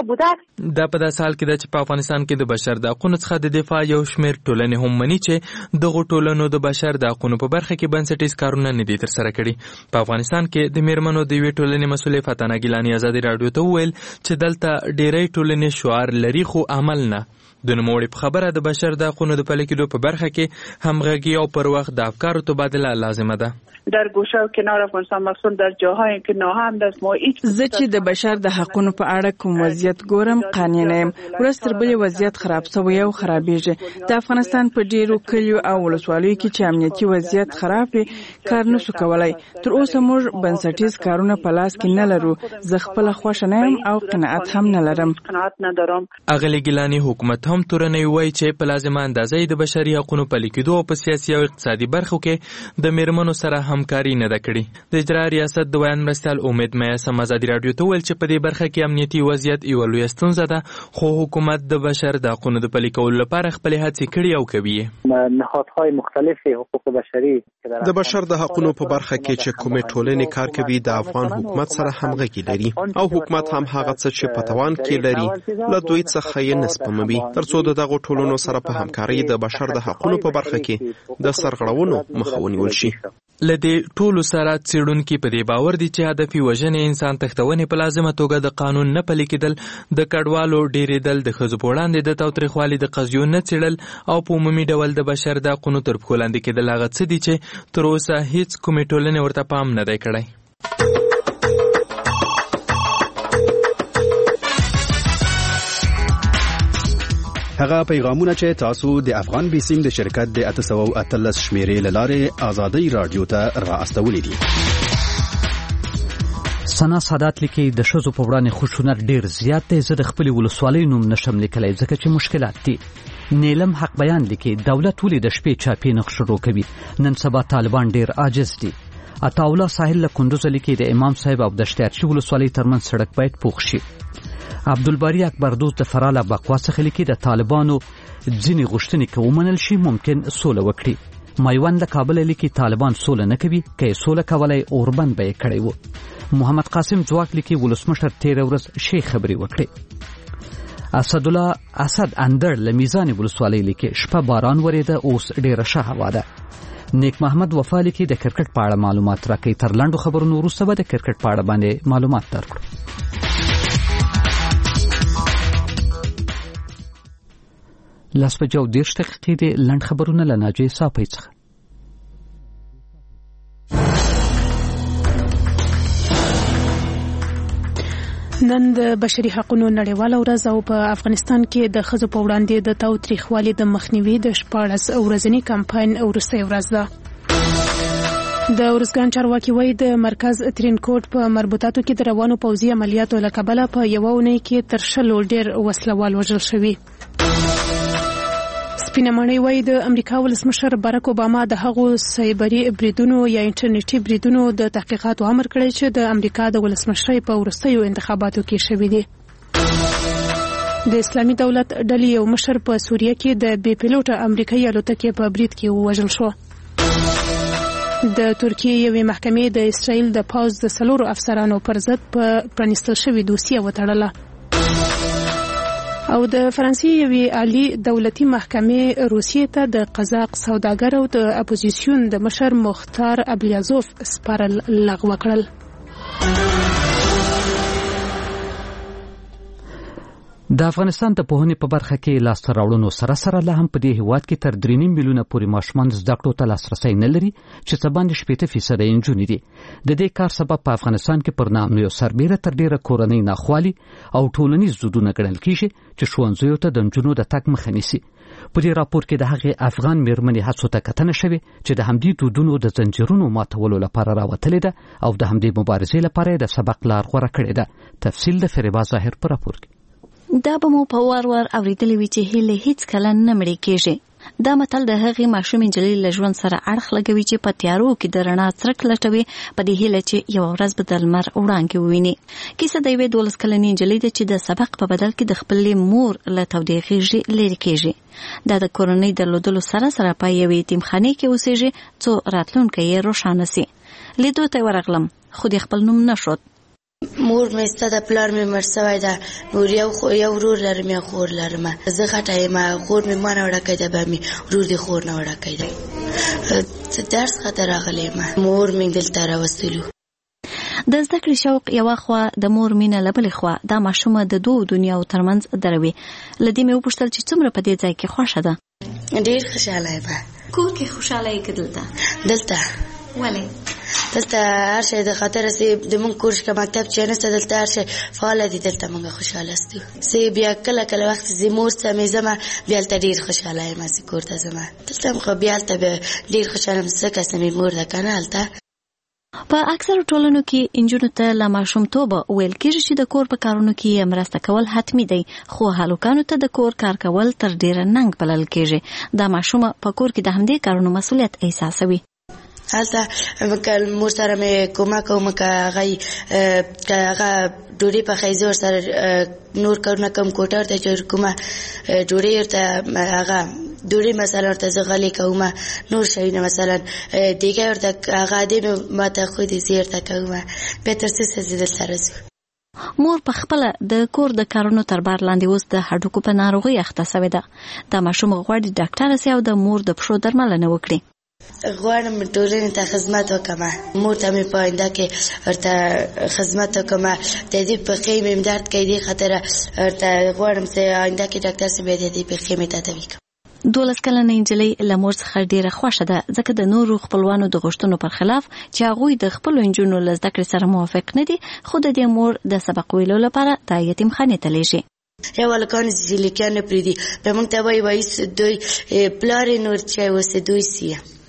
دا په داسې حال کې ده چې په افغانستان کې د بشر د حقوقو څخه د دفاع یو شمېر ټولنې هم مني چې دغو ټولنو نو د بشر د حقوقو په برخه کې بنسټیز کارونه نه دي ترسره کړي. په افغانستان کې د میرمنو د یوې ټولنې مسؤلې فتانه ګیلاني ازادي راډیو ته وویل چې دلته ډېری ټولنې شعار لري خو عمل نه. د نوموړي په خبره د بشر د حقوقو د پلي کېدو په برخه کې همغږي او پر وخت د افکارو تبادله لازمه ده. در گوشه و کنار افغانستان مخصوصا در جاهایی که ناهم دست ما هیچ زه چې د بشر د حقوقو په اړه کوم وضعیت ګورم قانع نه یم. ورځ تر بلې وضعیت خراب شوی او خرابېږي. د افغانستان په ډیرو کلیو او ولسوالیو کې چې امنیتي وضعیت خراب وي کار نشو کولای. تر اوسه موږ بنسټیز کارونه په لاس کې نه لرو. زه خپل خوښ نه یم او قناعت هم نه لرم. قناعت نه دارم. اغلی ګیلانی حکومت هم تورنوي وایي چې په لازمه اندازې د بشري حقوقو پلي کېدو او په سیاسي او اقتصادي برخو کې د میرمنو سره همکاري نه ده کړې. د اجرا ریاست د بیان مرستیال امید میاسم ازادي راډیو ته ویل چې په دې برخه کې امنیتي وضعیت یوه لویه ستونزه ده، خو حکومت د بشر د حقوقو د پلي کولو لپاره خپلې هڅې کړي او کوي. نهادهای مختلف حقوق بشري د بشر د حقوقو په برخه کې چې کومې ټولنې کار کوي د افغان حکومت سره همغږي لري او حکومت هم هغه څه چې په توان کې لري له دوی څخه یې نه سپموي ترڅو د دغو ټولنو سره په همکارۍ د بشر د حقوقو په برخه کې د سرغړونو مخه ونیول شي. لدې ټولو سره څېړونکي په دې باور دي چې هدفي وژنې، انسان تښتونې په لازمه توګه د قانون نه پلي کېدل، د کډوالو ډېرېدل، د ښځو په وړاندې د تاوتریخوالي د قضیو نه څېړل او په عمومي ډول د بشر د حقوقو تر پښو لاندې کېدل هغه څه دي چې تر اوسه هیڅ کومې ټولنې ورته پام نه دی کړی. هغه پیغامونه چې تاسو د افغان بیسیم د شرکت د اته سوه او اتلس شمیرې له لارې ازادي رادیو ته را استولې دي. سنا سادات لیکي د ښځو په وړاندې خشونت ډېر زیات دی. زه د خپلې ولسوالۍ نوم نشم لیکلی ځکه چې مشکلات دي. نیلم حق بیان لیکي دولت ولې د شپې چاپې نه شروع کوي. نن سبا طالبان ډېر عاجز دي. عطاالله ساحل له کندوز لیکي د امام صاحب او د شتیارچي ولسوالۍ ترمنځ سړک باید پوخ شي. عبدالباری اکبر دوست د فراه له بقوا څخه لیکي د طالبانو ځینې غوښتنې که ومنل شي ممکن سوله وکړي. میوند له کابل لیکي طالبان سوله نه کوي، که یې سوله کولی اوربند به یې کړی و. محمد قاسم ځواک لیکي ولسمشر تېره ورځ ښې خبرې وکړې. اسدالله اسد اندړ له میزان ولسوالۍ لیکي شپه باران ورېده، اوس ډېره ښه هوا ده. نیک محمد وفا لیکي د کرکټ په اړه معلومات راکوي. تر لنډو خبرونو وروسته به د کرکټ په اړه باندې معلومات درکړو. لاس بجې او دېرش دقیقې د لنډ خبرونه له ناجیې صافۍ څخه. نن د بشري حقوقو نړیواله ورځ او په افغانستان کې د ښځو په وړاندې د تاوتریخوالي د مخنیوي د شپاړس ورځني کمپاین وروستۍ ورځ ده. د ارزګان چارواکي وایي د مرکز ترینکوټ په مربوطاتو کې د روانو پوځي عملیاتو له کبله په یوه اونۍ کې تر شلو ډېر وسلوال وژل شوي. سپینه ماڼۍ وایي د امریکا ولسمشر باراک اوباما د هغو سایبري بریدونو یا انټرنیټي بریدونو د تحقیقاتو امر کړی چې د امریکا د ولسمشرۍ په وروستیو انتخاباتو کې شوي دي. د اسلامي دولت ډلې یو مشر په سوریه کې د بې پیلوټه امریکایي الوتکې په برید کې ووژل شو. د ترکیې یوې محکمې د اسرائیل د پوځ د څلورو افسرانو پر ضد په پرانیستل شوې دوسیه وتړله. او د فرانسې یوې عالی دولتي محکمې روسیې ته د قزاق سوداګر او د اپوزیسیون د مشر مختار ابلیازوف سپارل لغوه کړل. د افغانستان د پوهنې په برخه کې لاسته راوړنو سره سره لا هم په دې هیواد کې تر درې نیم میلیونه پورې ماشومان زده کړو ته لاسرسی نه لري چې څه باندې شپېته فیصده یې نجونې دي. د دې کار سبب په افغانستان کې پر ناامنیو سربیره تر ډیره کورنۍ ناخوالي او ټولنیز دودونه ګڼل کیږي چې ښوونځیو ته د نجونو د تګ مخه نیسي. په دې راپور کې د هغې افغان میرمنې هڅو ته کتنه شوې چې د همدې دودونو د زنجیرونو ماتولو لپاره راوتلې ده او د همدې مبارزې لپاره د سبق لار غوره کړې ده. تفصیل د فریبا ظاهر په راپور کې. دا به مو په وار وار اوریدلې وي چې هیله هیڅ کله نه مړې کېږي. دا متل د هغې ماشومې نجلۍ له ژوند سره اړخ لګوي چې په تیارو کې د رڼا څرک لټوي په دې هیله چې یوه ورځ به د لمر وړانګې وویني. کیسه د یوې دولس کلنې نجلۍ ده چې د سبق په بدل کې د خپلې مور له تودې غېږې لرې کېږي. دا د کورنۍ درلودلو سره سره په یوې یتیمخانې کې اوسېږي څو راتلونکی یې روښانه سي. لیدو ته ورغلم خو د خپل نوم نه شود. مور مې ستا د پلار مې مړ سوی ده، نور یو یو ورور لرم یا خور لرم. زه غټه یم، خور مې ما نه وړه کړی ده، به مې ورور دې خور نه وړه کړی ده. درس خاطر راغلی یم، مور مې دلته راوستلو. د زده کړې شوق یوه خوا، د مور مینه له بلې خوا دا ماشومه د دوو دنیاو ترمنځ دروي. له دې مې وپوښتل چې څومره په دې ځای کې خوښه ده. ډېر خوشحاله یم. کور کې خوشحاله یې که دلته؟ دلته. ولې؟ دلته هر شی د خاطر سي د مونږ کور کې مکتب چې نشته، دلته هر شی فعال دي، دلته مونږ خوشاله ستو. سي بیا کله کله وخت زه مور ته مې زما بیا تل ډیر خوشاله یم چې کور ته زما دلته مخ بیا تل ډیر خوشاله یم ځکه چې مې مور ده کنه. هلته په اکثر ټولنو کې انجونو ته له ماشومتوبه ویل کېږي چې د کور په کارونو کې مرسته کول حتمي دی، خو هلکانو ته د کور کار کول تر ډیره ننګ بلل کېږي. دا ماشومه په کور کې د همدې کارونو مسؤلیت احساسوي. هلته مور سره مې کومک کوم که هغه ډوډۍ پخوي، زه ورسره نور کارونه کوم، کوټه ورته جوړ کوم، ډوډۍ ورته هغه ډوډۍ مثلا ورته زه غلې کوم، نور شیونه مثلا دیګه ورته هغه دې ماته خو دې زه ورته کوم، بیا تر څه زه دلته راځم. مور په خپله د کور د کارونو تر بار لاندې اوس د هډوکو په ناروغۍ اخته سوې ده. دا ماشوم غواړي ډاکټره سي او د مور د پښو درملنه وکړي. غواړم ټولنې ته خدمت وکړم، مور ته مې په آینده کې ورته خدمت وکړم، د دې پښې مې درد کوي، دې خاطر ورته غواړم چې آینده کې ډاکټر سي بیا د دې پښې مې تداوي کړم. دولس کلنه نجلۍ له مور څخه ډیره خوښه ده، ځکه د نورو خپلوانو د غوښتنو پر خلاف چې هغوی د خپلو نجونو له زده کړې سره موافق نه دي، خو د دې مور د سبق ویلو لپاره د یتیمخانې ته لیږي. یو هلکان چې لیکیان نه پرېږدي، به موږ ته وایي وایي دوی پلار نور چې اوس دوی سي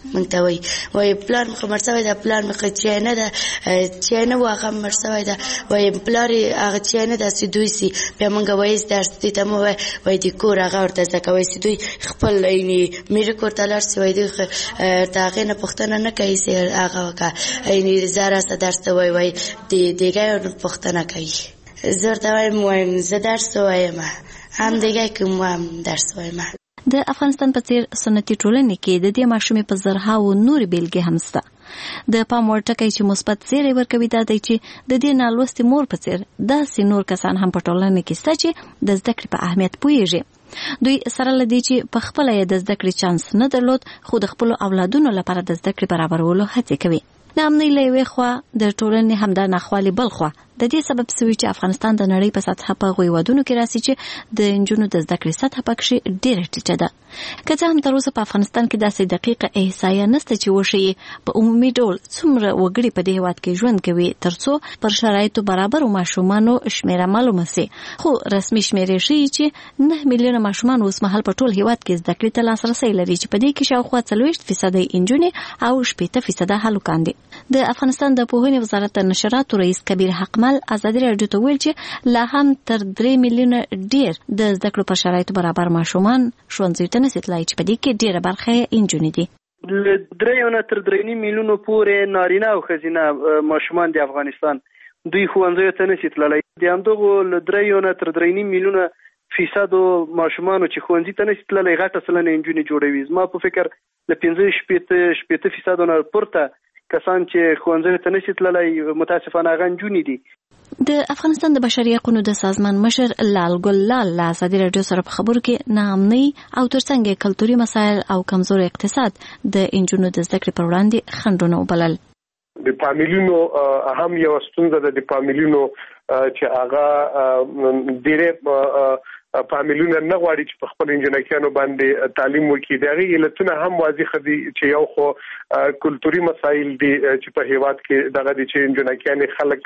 مونږ ته وایي وایي پلار مې خو مړ شوی ده، پلار مې خو چینه ده، چینه و هغه مړ شوی ده، وایي پلار یې هغه چینه ده چې دوی سي. بیا مونږ وایي درس دوی ته مو وایي وایي د کور هغه ورته زده کوئ چې دوی خپل یعنې میرې کور ته لاړ شي، وایي دوی ورته هغې نه پوښتنه نه کوي چې هغه وکړه یعنې زه راسه درس ته وایي وایي د دیګی پوښتنه کوي. زه ورته وایم وایم زه درس وایم هم دیګی کوم هم درس وایم. د افغانستان په څیر سنتي ټولنې کې د دې ماشومې په زرهاوو نورې بیلګې هم شته. د پام وړ ټکی چې مثبت زیری ورکوي دا دی چې د دې نالوستې مور په څیر داسې نور کسان هم په ټولنه کې شته چې د زده کړې په اهمیت پوهیږي. دوی سره له دې چې په خپله یې د زده کړې چانس نه درلود، خو د خپلو اولادونو لپاره د زده کړې برابرولو هڅې کوي. د امنۍ له یوې خوا د ټولنې همدا ناخوالې بل خوا د دې سبب سوي چې افغانستان د نړۍ په سطحه په هغو هېوادونو کې راسي چې د نجونو د زده کړې سطحه پکښې ډېره ټیټه ده. که څه هم تر اوسه په افغانستان کې داسې دقیقه احصایه نشته چې وښیي په عمومي ډول څومره وګړي په دې هېواد کې ژوند کوي تر څو پر شرایطو برابرو ماشومانو شمېره معلومه سي، خو رسمي شمېرې ښیي چې نه میلیونه ماشومان اوس مهال په ټول هېواد کې زده کړې ته لاسرسی لري چې په دې کې شاوخوا څلوېښت فیصده نجونې او شپېته فیصده هلکان دي. د افغانستان د پوهنې وزارت د نشراتو رئیس کبیر حقمل ازادي راډیو ته ویل چې لا هم تر درې میلیونه ډېر د زده کړو په شرایطو برابر ماشومان ښوونځیو ته نشي تللی چې په دې کې ډېره برخه یې نجونې دي. له دریو نه تر درې نیم میلیونو پورې نارینه او ښځینه ماشومان د افغانستان دوی ښوونځیو ته نشي تللی. د همدغو له دریو نه تر درې نیم میلیونه فیصدو ماشومانو چې ښوونځي ته نشي تللی غټه سلنه نجونې جوړوي. زما په فکر له پنځه شپېته شپېته فیصدو نه پورته کسان چې ښوونځیو ته نشي تللی متاسفانه هغه نجونې دي. د افغانستان د بشري حقوقو د سازمان مشر لال ګل لال له ازادي راډیو سره په خبرو کې ناامنۍ او ترڅنګ کلتوري مسایل او کمزور اقتصاد د انجونو د زده کړې پر وړاندې خنډونه وبلل. د فامیلونو هم یو ستونزه ده، د فامیلونو چې هغه ډېرې فامیلونه نه غواړي چې په خپل انجنیرانو باندې تعلیم وکړي. د هغې علتونه هم واضح دي چې یو خو کلتوري مسایل دي چې په هیواد کې دغه دي چې انجنیران خلک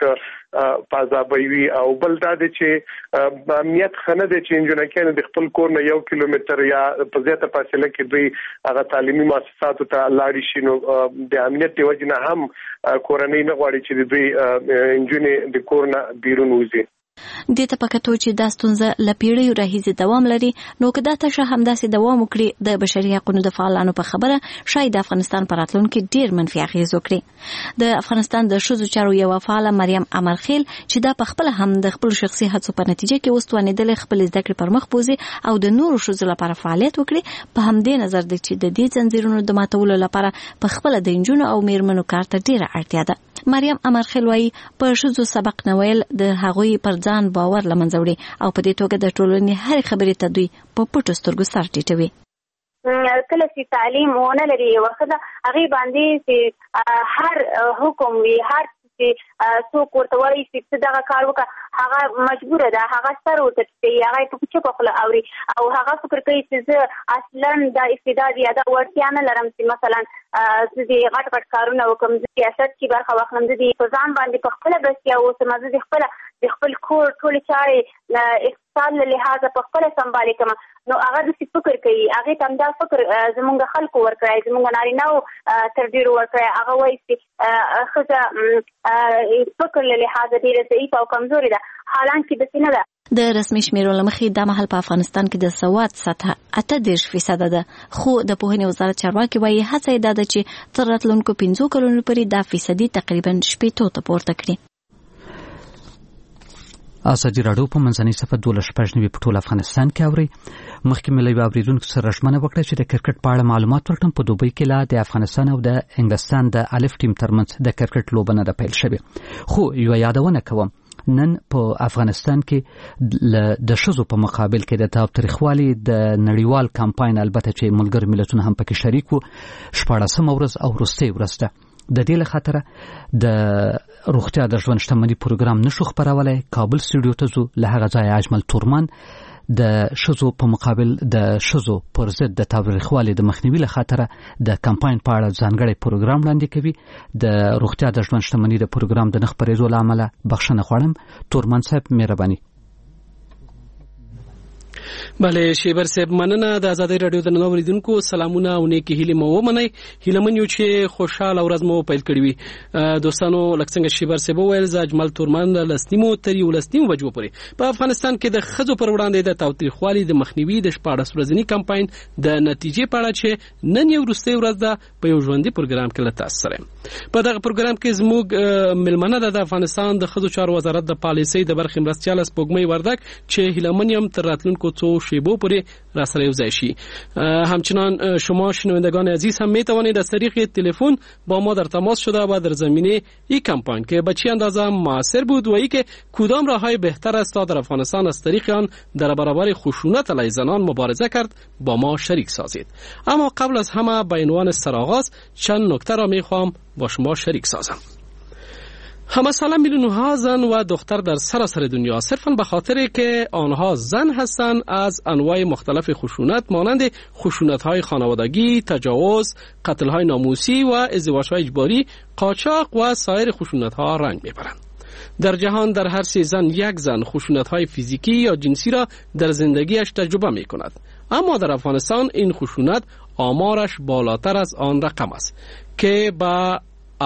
پازابوي، او بل دا دی چې امنیت خنه دی چې انجنیران د خپل کور نه یو کیلومتر یا په زیاته فاصله کې دوی هغه تعلیمي مؤسساتو ته لاړ شي. نو د امنیت د وجې نه هم کورنۍ نه غواړي چې دوی انجونې د کور نه بیرون وځي. دې ته پکتو چې دا ستونزه له پیړیو راهیسې دوام لري، نو که دا تشه همداسې دوام وکړي د بشري حقوقو د فعالانو په خبره شاید د افغانستان په راتلونکي ډېر منفي اغېز وکړي. د افغانستان د ښځو چارو یوه فعاله مریم امرخیل چې دا په خپله هم د خپلو شخصي هڅو په نتیجه کې اوس توانېدلې خپلې زده کړې پر مخ بوځي او د نورو ښځو لپاره فعالیت وکړي. په همدې نظر دی چې د دې ځنځیرونو د ماتولو لپاره په خپله د نجونو او میرمنو کار ته ډېره اړتیا ده. مریم امرخیل وایي په ښځو سبق نه ویل د هغوی پر ځان باور له منځه وړي او په دې توګه د ټولنې هرې خبرې ته دوی په پټو سترګو سر ټیټوي. کله چې تعلیم ونه لري یوه ښځه هغې باندې چې هر حکم وي، هر چې څوک ورته وایي چې ته دغه کار وکړه، هغه مجبوره ده هغه سر ورته ټیټوي، هغه یې په چوپه خوله اوري او هغه فکر کوي چې زه اصلا دا استعداد یا دا وړتیا نه لرم چې مثلا زه د غټ غټ کارونه وکړم، زه سیاست کې برخه واخلم، زه د په ځان باندې په خپله بسیا اوسم، زه د خپله د خپل کور ټولې چارې اقتصاد له لحاظه په خپله سمبالې کړم. نو هغه داسې فکر کوي، هغې ته همدا فکر زمونږ خلکو ورکړی، زمونږ نارینهو تر ډېرو ورکړی. هغه وایي چې ښځه فکر له لحاظه ډېره ضعیفه او کمزورې ده، حالانکې داسې نه ده. د رسمي شمیرو له مخې دا مهال په افغانستان کې د سواد سطحه اته دېرش فیصده ده، خو د پوهنې وزارت چارواکي وایي هڅه یې دا ده چې تر راتلونکو پنځو کلونو پورې دا فیصدي تقریبا شپېتو ته پورته کړي. ازادي راډیو په منځنۍ صفحه دولس شپږ نوي په ټول افغانستان کې اوري. مخکې مې له یو اورېدونکو سره ژمنه وکړه چې د کرکټ په اړه معلومات ورکړم. په دوبۍ کې لا د افغانستان او د انګلستان د الف ټیم ترمنځ د کرکټ لوبه نه ده پیل شوې، خو یوه یادونه کوم نن په افغانستان کې د ښځو په مقابل کې د تاوتریخوالي د نړیوال کمپاین، البته چې ملګري ملتونه هم پکې شریک وو، شپاړسمه ورځ او وروستۍ ورځ ده. د دې له خاطره د روغتیا د ژوند شتمنۍ پروګرام نشو خپرولی. کابل سټوډیو ته ځو، له هغه ځایه اجمل تورمان د ښځو په مقابل د ښځو پر ضد د تاوتریخوالي د مخنیوي له خاطره د کمپاین په اړه ځانګړی پروګرام وړاندې کوي. د روغتیا د ژوند شتمنۍ د پروګرام د نه خپرېدو له امله بخښنه غواړم. تورمان صاحب مهرباني. بله شیبر صاحب مننه د آزادۍ رادیو د ننو اوریدونکو سلامونه او نیکی هیله مو ومنئ هیله من یو چې خوشاله ورځ مو پیل کړی وي دوستانو لکه څنګه شیبر صاحب وویل ز اجمل تورمن د لسنیمو تر یو لسنیمو بجو پورې په افغانستان کې د ښځو پر وړاندې د تاوتریخوالي د مخنیوي د شپاړس ورځني کمپاین د نتیجې په اړه چې نن یو وروستۍ ورځ ده په یو ژوندۍ پروګرام کې له تاسو سره په دغه پروګرام کې زموږ ملمنه د افغانستان د ښځو چارو وزارت د پالیسۍ د برخې مرستیال سپوږمۍ وردک چې هیلمنیم تر راتلونکو څو شیبو پورې را سره یوځای شي. همچنان شما شنوندگان عزیز هم میتوانید از طریق تلفن با ما در تماس شده و در زمینه این کمپاین که به چه اندازه موثر بود و ای که کدام راههای بهتر است تا در افغانستان از طریق آن در برابر خشونت علیه زنان مبارزه کرد با ما شریک سازید. اما قبل از همه به عنوان سرآغاز چند نکته را میخوام با شما شریک سازم. همه ساله میلیون‌ها زن و دختر در سراسر دنیا صرفاً به خاطر که آنها زن هستند از انواع مختلف خشونت مانند خشونت‌های خانوادگی، تجاوز، قتل‌های ناموسی و ازدواج‌های اجباری، قاچاق و سایر خشونت‌ها رنگ می‌برند. در جهان در هر سه زن یک زن خشونت‌های فیزیکی یا جنسی را در زندگیش تجربه می‌کند. اما در افغانستان این خشونت آمارش بالاتر از آن رقم است که با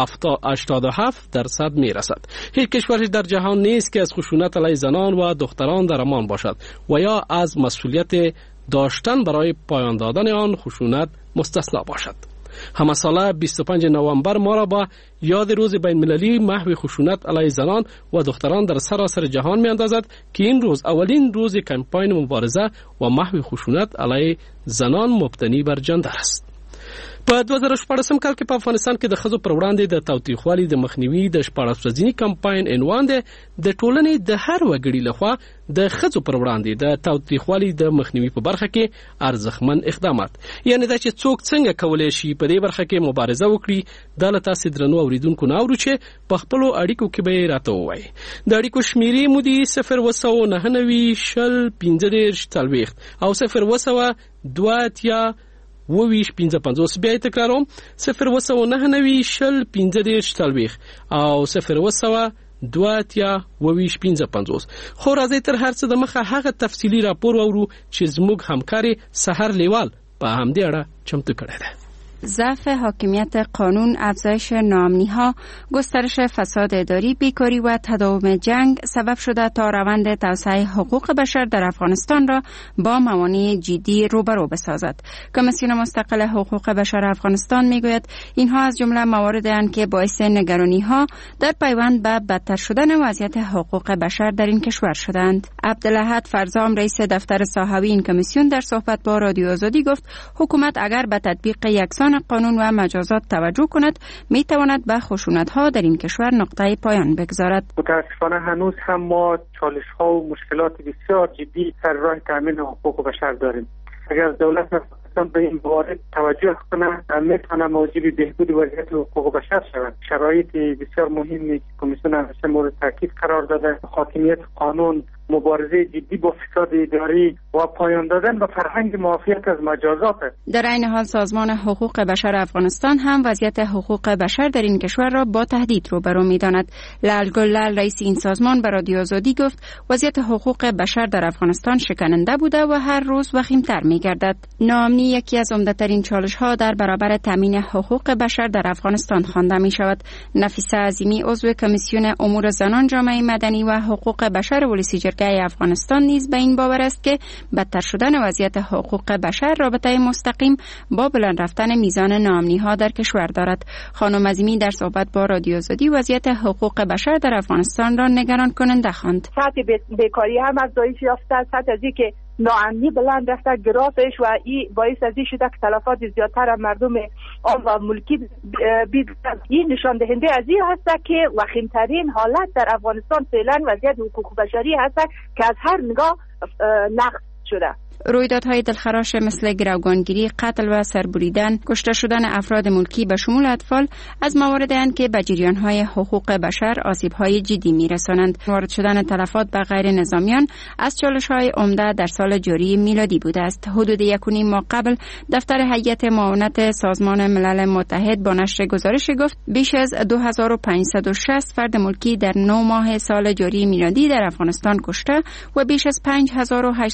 هشتاد و هفت درصد می رسد. هیچ کشوری در جهان نیست که از خشونت علیه زنان و دختران در امان باشد و یا از مسئولیت داشتن برای پایان دادن آن خشونت مستثنا باشد. همه ساله بیست و پنجم نوامبر ما را با یاد روز بین المللی محو خشونت علیه زنان و دختران در سراسر جهان می اندازد که این روز اولین روز کمپاین مبارزه و محو خشونت علیه زنان مبتنی بر جندر است. په دوه زره شپاړسم کال کې په افغانستان کې د ښځو پر وړاندې د تاوتریخوالي د مخنیوي د شپاړس ورځني کمپاین عنوان دی د ټولنې د هر وګړي لخوا د ښځو پر وړاندې د تاوتریخوالي د مخنیوي په برخه کې ارزښتمن اقدامات، یعنی دا چې څوک څنګه کولی شي په دې برخه کې مبارزه وکړي. دا له تاسې درنو اوریدونکو نه اورو چې په خپلو اړیکو کې به یې راته ووایي. د اړیکو شمیرې مو دي صفر اوه سوه نهه نوي شل پنځه دېرش څلوېښت او صفر اوه سوه دوه اتیا وویش پینزه پنځوس. بیا یې تکراروم صفر اوه سوه نهه نوي شل پنځه دېرش څلوېښت او صفر اوه سوه دوه اتیا وویش پینزه پنځوس. خو راځئ تر هر څه د مخه هغه تفصیلي راپور واورو چې زموږ همکارې سحر لیوال په همدې اړه چمتو کړی دی. ضعف حاکمیت قانون، افزایش ناامنی‌ها، گسترش فساد اداری، بیکاری و تداوم جنگ سبب شده تا روند توسعه حقوق بشر در افغانستان را با موانع جدی روبرو بسازد. کمیسیون مستقل حقوق بشر افغانستان میگوید اینها از جمله مواردی اند که باعث نگرانی‌ها در پیوند به بدتر شدن وضعیت حقوق بشر در این کشور شدند. عبدالاحد فرزام رئیس دفتر ساحوی این کمیسیون در صحبت با رادیو آزادی گفت حکومت اگر به تطبیق یکسان قانون و مجازات توجه کند می تواند به خشونت ها در این کشور نقطه پایان بگذارد. متاسفانه هنوز هم ما چالش ها و مشکلات بسیار جدی سر راه تامین حقوق بشر داریم. اگر دولت افغانستان به این موارد توجه کنه میتونه موجب بهبود وضعیت حقوق بشر شود. شرایط بسیار مهمی که کمیسیون همیشه مورد تاکید قرار داده، حاکمیت قانون، مبارزه جدی با فساد اداری و پایان دادن به فرهنگ معافیت از مجازات است. در این حال سازمان حقوق بشر افغانستان هم وضعیت حقوق بشر در این کشور را با تهدید روبرو می‌داند. لال گلال رئیس این سازمان به رادیو آزادی گفت وضعیت حقوق بشر در افغانستان شکننده بوده و هر روز وخیم‌تر می‌گردد. ناامنی یکی از عمده‌ترین چالش‌ها در برابر تامین حقوق بشر در افغانستان خوانده می‌شود. نفیسه عظیمی عضو کمیسیون امور زنان، جامعه مدنی و حقوق بشر ولسی جرگه افغانستان نیز به این باور است که بدتر شدن وضعیت حقوق بشر رابطه مستقیم با بلند رفتن میزان ناامنی‌ها در کشور دارد. خانم عظیمی در صحبت با رادیو آزادی وضعیت حقوق بشر در افغانستان را نگران کننده خواند. سطح بیکاری هم افزایش یافته، سطح از اینکه ناامنی بلند رفته گرافش و این باعث از این شده که تلفات زیادتر مردم عام و ملکی بید. این نشان دهنده از این هست که وخیمترین حالت در افغانستان فعلا وضعیت حقوق بشری هست که از هر نگاه نقض شده. رویدادهای دلخراش مثل گروگانگیری، قتل و سربریدن، کشته شدن افراد ملکی به شمول اطفال از مواردی اند که به جریان‌های حقوق بشر آسیب‌های جدی می‌رسانند. وارد شدن تلفات به غیر نظامیان از چالش‌های عمده در سال جاری میلادی بوده است. حدود یک و نیم ماه قبل دفتر هیئت معاونت سازمان ملل متحد با نشر گزارش گفت بیش از دو هزار و پانصد و شصت فرد ملکی در نه ماه سال جاری میلادی در افغانستان کشته و بیش از پنج هزار و هشتصد و سی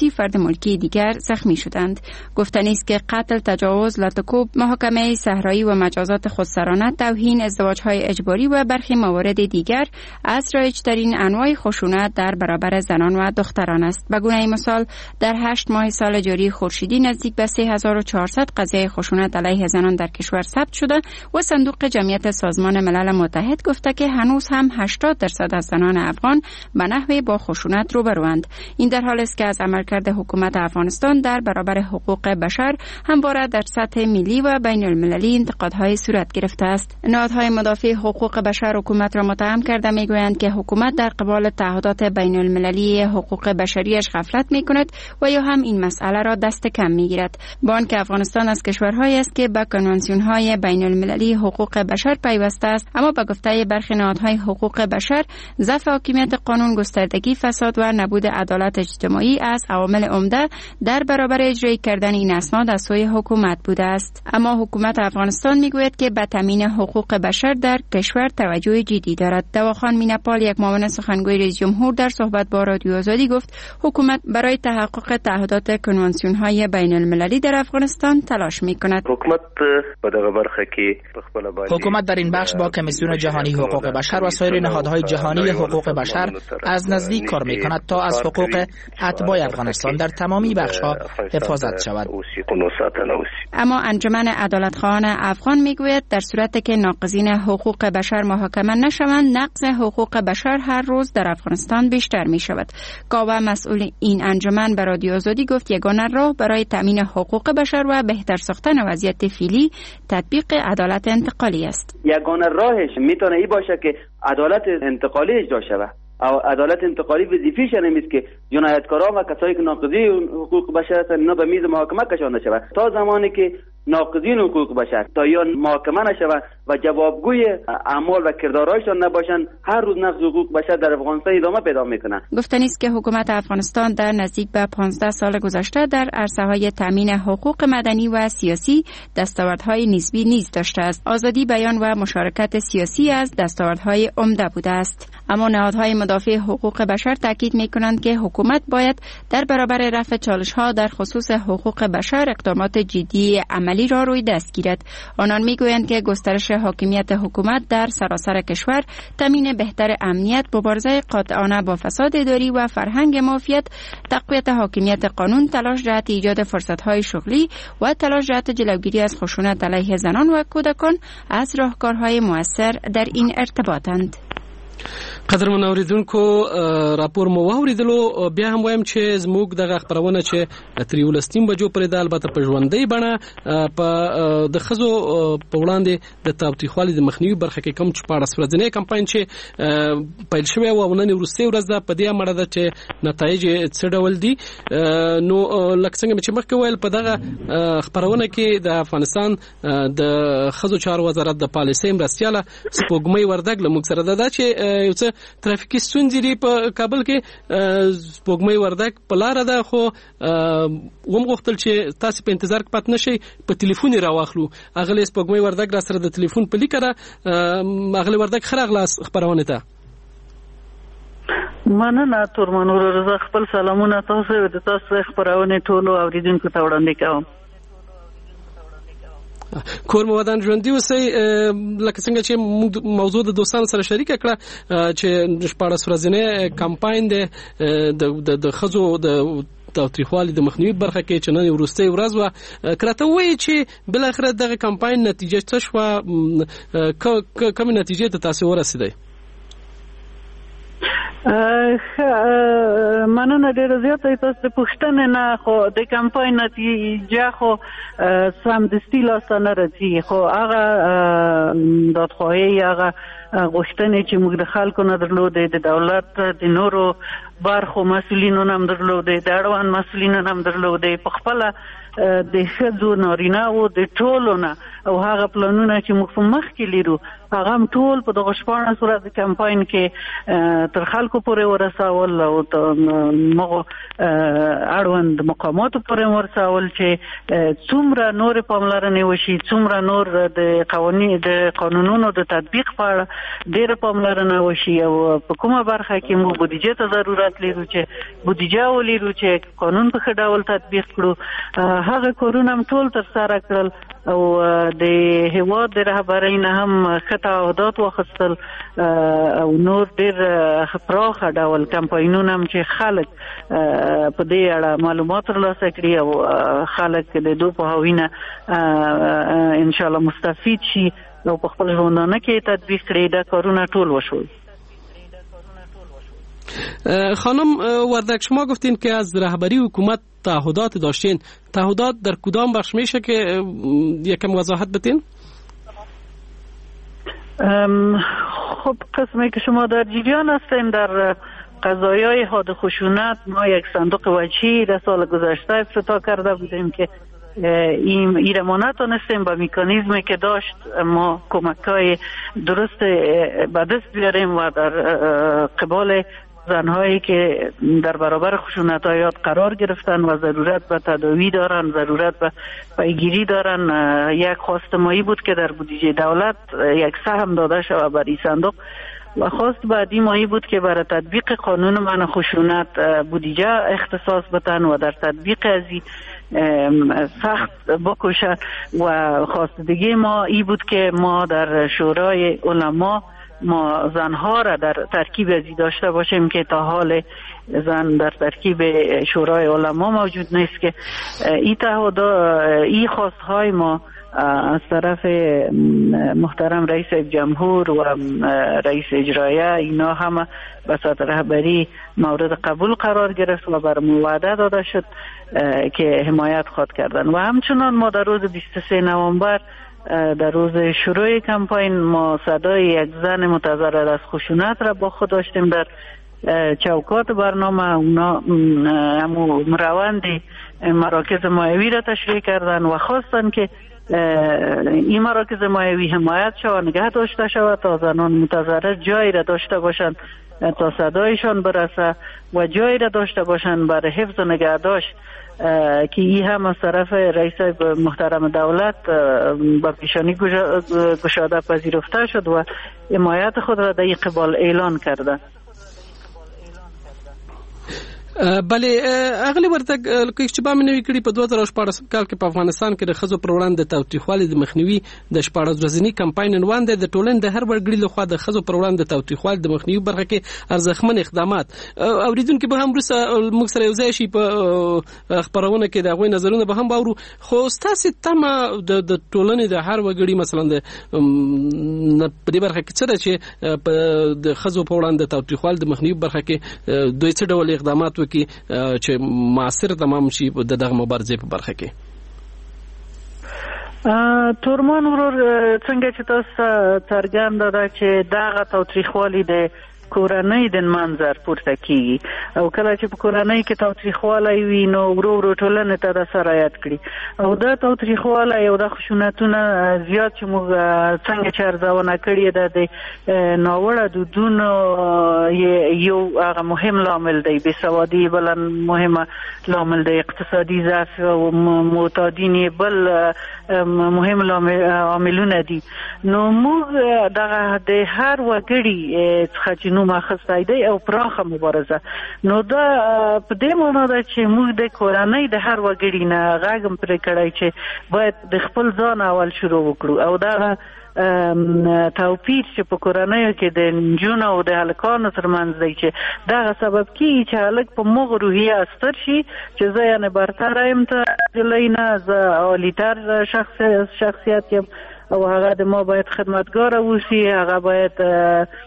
شی فرد ملکی دیگر زخمی شدند. گفتنی است که قتل، تجاوز، لاتکوب، محاکمه صحرایی و مجازات خودسرانه، توهین، ازدواج‌های اجباری و برخی موارد دیگر از رایج‌ترین انواع خشونت در برابر زنان و دختران است. به گونه مثال در هشت ماه سال جاری خورشیدی نزدیک به سه هزار و چهارصد قضیه خشونت علیه زنان در کشور ثبت شده و صندوق جمعیت سازمان ملل متحد گفته که هنوز هم هشتاد درصد از زنان افغان به نحوی با خشونت روبروند. این در حالی است که از عملکرد حکومت افغانستان در برابر حقوق بشر همواره در سطح ملی و بین المللی انتقادهای صورت گرفته است. نهادهای مدافع حقوق بشر حکومت را متهم کرده میگویند که حکومت در قبال تعهدات بین المللی حقوق بشریش غفلت میکند و یا هم این مسئله را دست کم میگیرد. با آنکه افغانستان از کشورهایی است که به کنوانسیون‌های بین المللی حقوق بشر پیوسته است، اما به گفته برخی نهادهای حقوق بشر ضعف حاکمیت قانون، گستردگی فساد و نبود عدالت اجتماعی از عوامل عمده در برابر اجرای کردن این اسناد از سوی حکومت بوده است. اما حکومت افغانستان میگوید که به تامین حقوق بشر در کشور توجه جدی دارد. دواخان مینپال، یک معاون سخنگوی رئیس جمهور، در صحبت با رادیو آزادی گفت حکومت برای تحقق تعهدات کنوانسیون‌های بین المللی در افغانستان تلاش میکند. حکومت په دغه برخه کې خپل باندې حکومت در این بخش با کمیسیون جهانی حقوق بشر و سایر نهادهای جهانی حقوق بشر از نزدیک کار میکند تا از حقوق اتباع افغانستان در تمامی بخش‌ها حفاظت شود. اما انجمن عدالتخواهان افغان میگوید در صورتی که ناقضین حقوق بشر محاکمه نشوند، نقض حقوق بشر هر روز در افغانستان بیشتر می شود. کاوه مسئول این انجمن به رادیو آزادی گفت یگانه راه برای تامین حقوق بشر و بهتر ساختن وضعیت فعلی تطبیق عدالت انتقالی است. یگانه راهش میتونه این باشه که عدالت انتقالی اجرا شود. او عدالت انتقالی وظیفه‌ش این است که جنایتکاران و کسایی که ناقضی حقوق بشر هستند اینا به میز محاکمه کشانده شود تا زمانی که ناقضین حقوق بشر تا یا محاکمه نشوند و جوابگوی اعمال و کردارهایشان نباشند، هر روز نقض حقوق بشر در افغانستان ادامه پیدا میکنه. گفتنی است که حکومت افغانستان در نزدیک به پانزده سال گذشته در عرصه‌های تامین حقوق مدنی و سیاسی دستاوردهای نسبی نیز داشته است. آزادی بیان و مشارکت سیاسی از دستاوردهای عمده بوده است. اما نهادهای مدافع حقوق بشر تاکید میکنند که حکومت باید در برابر رفع چالش‌ها در خصوص حقوق بشر اقدامات جدی عملی را روی دست گیرد. آنان میگویند که گسترش حاکمیت حکومت در سراسر کشور، تامین بهتر امنیت، مبارزه قاطعانه با فساد اداری و فرهنگ مافیت، تقویت حاکمیت قانون، تلاش جهت ایجاد فرصت‌های شغلی و تلاش جهت جلوگیری از خشونت علیه زنان و کودکان از راهکارهای مؤثر در این ارتباطند. قدرمن اوریدونکو، راپور مو واوریدلو. بیا هم وایم چې زموږ دغه خبرونه چې تر یولستیم بجو پرې د البته په ژوندۍ بڼه په د ښځو په وړاندې د تاوتریخوالي د مخنیوي برخه کې کوم شپاړس ورځنی کمپاین چې پیل شوی و او نن وروستۍ ورځ ده، په دې امر ده چې نتایج څه ډول دي. نو لکه څنګه چې مخکې ویل په دغه خبرونه کې د افغانستان د ښځو چارو وزارت د پالیسۍ مرستیاله سپوږمۍ وردګ له موږ سره ده چې یو څه ترافیکي ستونزې لري په کابل کې. سپوږمۍ وردګ په لار ده، خو ومغوښتل چې تاسو په انتظار کې پات نشئ، په ټلیفون راواخلو. اغلی سپوږمۍ وردګ را سره د ټلیفون په لیکه ده. اغلی وردګ خراغلاس خبرونه ته مننه. تورمنور رضا خپل سلامونه تاسو د تاسو خبرونه ټولو اوریدونکو ته وړاندې کوم. کور مو ودان ژوندۍ اوسئ. لکه څنګه چې موضوع د دوستانو سره شریک کړه چې شپاړس ورځنی کمپاین دی د ښځو د تاوتریخوالي د مخنیوي برخه کې چې نن وروستۍ ورځ وه. کراته وایي چې بالاخره دغه کمپاین نتیجه څه شوه؟ کومې نتیجې ته تاسو ورسېدئ؟ مننه ډیره زیاته. تاسو د پوښتنې نه خو د کمپاین نتیجه خو سمدستي لاسته نه راځي، خو هغه دادخواهی، هغه غوښتنې چې موږ د خلکو نه درلودې، د دولت د نورو برخو مسؤلینو نه هم درلودې، د اړوند مسؤلینو نه هم درلودې، په خپله د ښځو نارینه‌و د ټولو نه او هغه پلانونه چې موږ په مخ کې لرو هغه هم ټول په دغه شپاړس ورځې کمپاین کې تر خلکو پورې ورسول او مغو اړوند مقاماتو پورې ورسول چې څومره نور پاملرنه وشي، څومره نور د قوانینو د قانونونو د تطبیق په اړه ډېر پاملرنه وشي او په کومه برخه کې موږ بودیجه ته ضرورت لرو چې بودیجه ولرو چې قانون په ښه ډول تطبیق کړو. هغه کارونه هم ټول تر سره کړل او د هیواد د رهبرۍ نه هم ښه تعهدات واخیستل او نور ډېر پراخ ډول کمپاینونه هم چې خلک په دې اړه معلومات ترلاسه کړي او خلک د دوی پوهاوي نه ان شاء الله مستفید شي او په خپل ژوندانه کې تطبیق کړي. دا کارونه ټول وشول. خانم وردک، شما گفتین که از رهبری حکومت تعهدات داشتین. تعهدات در کدام بخش میشه که یکم وضاحت بدین؟ خب قسمی که شما در جریان هستین، در قضایای حاد خشونت ما یک صندوق وجهی در سال گذشته افتتاح کرده بودیم که این ایره نتونستیم با میکانیزمی که داشت ما کمک‌های درست به دست بیاریم و در قبال زنهایی که در برابر خشونت‌های قرار گرفتن و ضرورت به تداوی دارن، ضرورت به پیگیری دارن. یک خواست مایی بود که در بودجه دولت یک سهم داده شود بر این صندوق و خواست بعدی مایی بود که برای تطبیق قانون منع خشونت بودجه اختصاص بدن و در تطبیق از این سخت بکشن. و خواست دیگه ما ای بود که ما در شورای علما ما زنها را در ترکیب ازی داشته باشیم که تا حال زن در ترکیب شورای علما موجود نیست. که ای تعهد ای خواست های ما از طرف محترم رئیس جمهور و رئیس اجرایه اینا هم به سطح رهبری مورد قبول قرار گرفت و بر وعده داده شد که حمایت خواهد کردن. و همچنان ما در روز بیست و سوم نوامبر در روز شروع کمپاین ما صدای یک زن متضرر از خشونت را با خود داشتیم در چوکات برنامه. اونا همو مروند مراکز مایوی را تشریح کردن و خواستن که این مراکز مایوی حمایت شود، نگه داشته شود تا زنان متضرر جایی را داشته باشند تا صدایشان برسه و جایی را داشته باشند برای حفظ و نگهداشت که این هم از طرف رئیس محترم دولت با پیشانی گشاده پذیرفته شد و حمایت خود را در این قبال اعلان کرده. بله اغلی ورته کې چې با مې نوي کړي په دوه زره شپاړس کال کې په افغانستان کې د ښځو پر وړاندې د تاوتریخوالي د مخنیوي د شپاړس ورځني کمپاین عنوان دی د ټولنې د هر وګړي لخوا د ښځو پر وړاندې د تاوتریخوالي د مخنیوي برخه کې ارزښتمن اقدامات. اوریدونکو به هم وروسته موږ سره یو ځای شي په خبرونه کې د هغوی نظرونه به هم واورو. خو ستاسې تمه د ټولنې د هر وګړي مثلا د په دې برخه کې څه ده چې د ښځو پر وړاندې د تاوتریخوالي د مخنیوي برخه کې دوی څه ډول اقدامات کې چې معاصر تمام شي د دغه مبارزې په برخه کې؟ تورمان ورور څنګه چې تاسو څرګند ده چې دغه تاوتریخوالي د کورنۍ د منظر پورته کیږي او کله چې په کورنۍ کې تاوتریخوالی وي نو ورو ورو ټولنې ته د سرایت کړي او دا تاوتریخوالی او د خشونتونه زیات چې موږ څنګه چې ارزونه کړې ده د ناوړه دودونو یو هغه مهم لامل دی. بېسوادي بل مهمه لامل دی، اقتصادي ضعف او معتادین بل مهم عاملونه دي. نو موږ دغه د هر وګړي څخه چې نوم اخیستی دی او پراخه مبارزه، نو دا په دې معنا ده چې موږ د کورنۍ د هر وګړي نه غږ هم پرې کړی چې باید د خپل ځان اول شروع وکړو او دغه توپیر چې په کورنیو کې د نجونو او د هلکانو ترمنځ دی چې دغه سبب کیږي چې هلک په مغه روحیه استر شي چې زه یعنې برتره یم ته نجلۍ نه، زه عالیتر شخصیت یم او هغه د ما باید خدمتګاره اوسي، هغه باید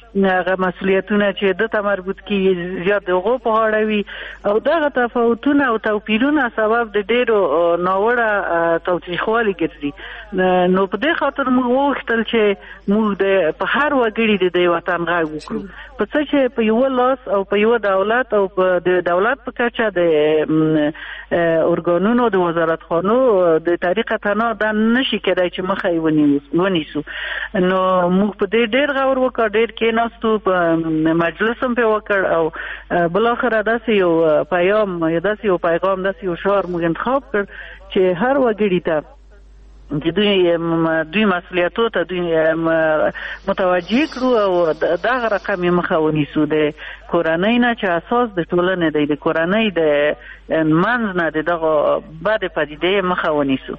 هغه مسولیتونه چې د ته مربوط کی زیات د هغو په غاړه وي او دغه تفاوتونه او توپیرونه سبب د ډېرو ناوړه تاوتریخوالي ګرځي. نو په دې خاطر موږ وغوښتل چې موږ د په هر وګړي د دې وطن غږ وکړو، په څه چې په یو لاس او په یو دولت او په د دولت په کچه د ارګانونو د وزارت خانو د طریقه تنها دا نشي کېدای چې مخه یې ونیسو. نو موږ په دې ډېر غور وکړ، ډېر کېناستو، په مجلس هم پې وکړ او بالاخره داسې یو پیام یا داسې یو پیغام داسې یو شعار موږ انتخاب کړ چې هر وګړي ته چې دوی دوی مسؤلیتو ته دوی متوجه کړو او دغه رقم یې مخه ونیسو. د کورنۍ نه چې اساس د ټولنې دی، د کورنۍ د منځ نه د دغه بدې پدیدې مخه ونیسو.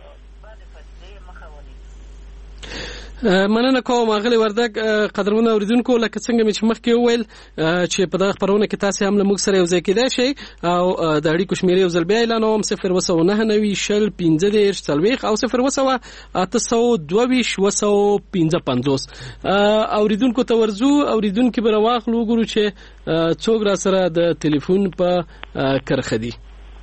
مننه کوم اغلی وردګ. قدرمنو اوریدونکو، لکه څنګه مې چې مخکې وویل چې په دغه خبرونه کې تاسو هم له موږ سره یو ځای کېدای شئ او د اړیکو شمیرې یو ځل بیا اعلانوم: صفر اوه سوه نهه نوي شل پنځه دېرش څلوېښت او صفر اوه سوه اته سوه دوه ویشت اوه سوه پنځه پنځوس. اوریدونکو ته ورځو، اوریدونکي به راواخلو، وګورو چې څوک را سره د ټلیفون په کرښه دي.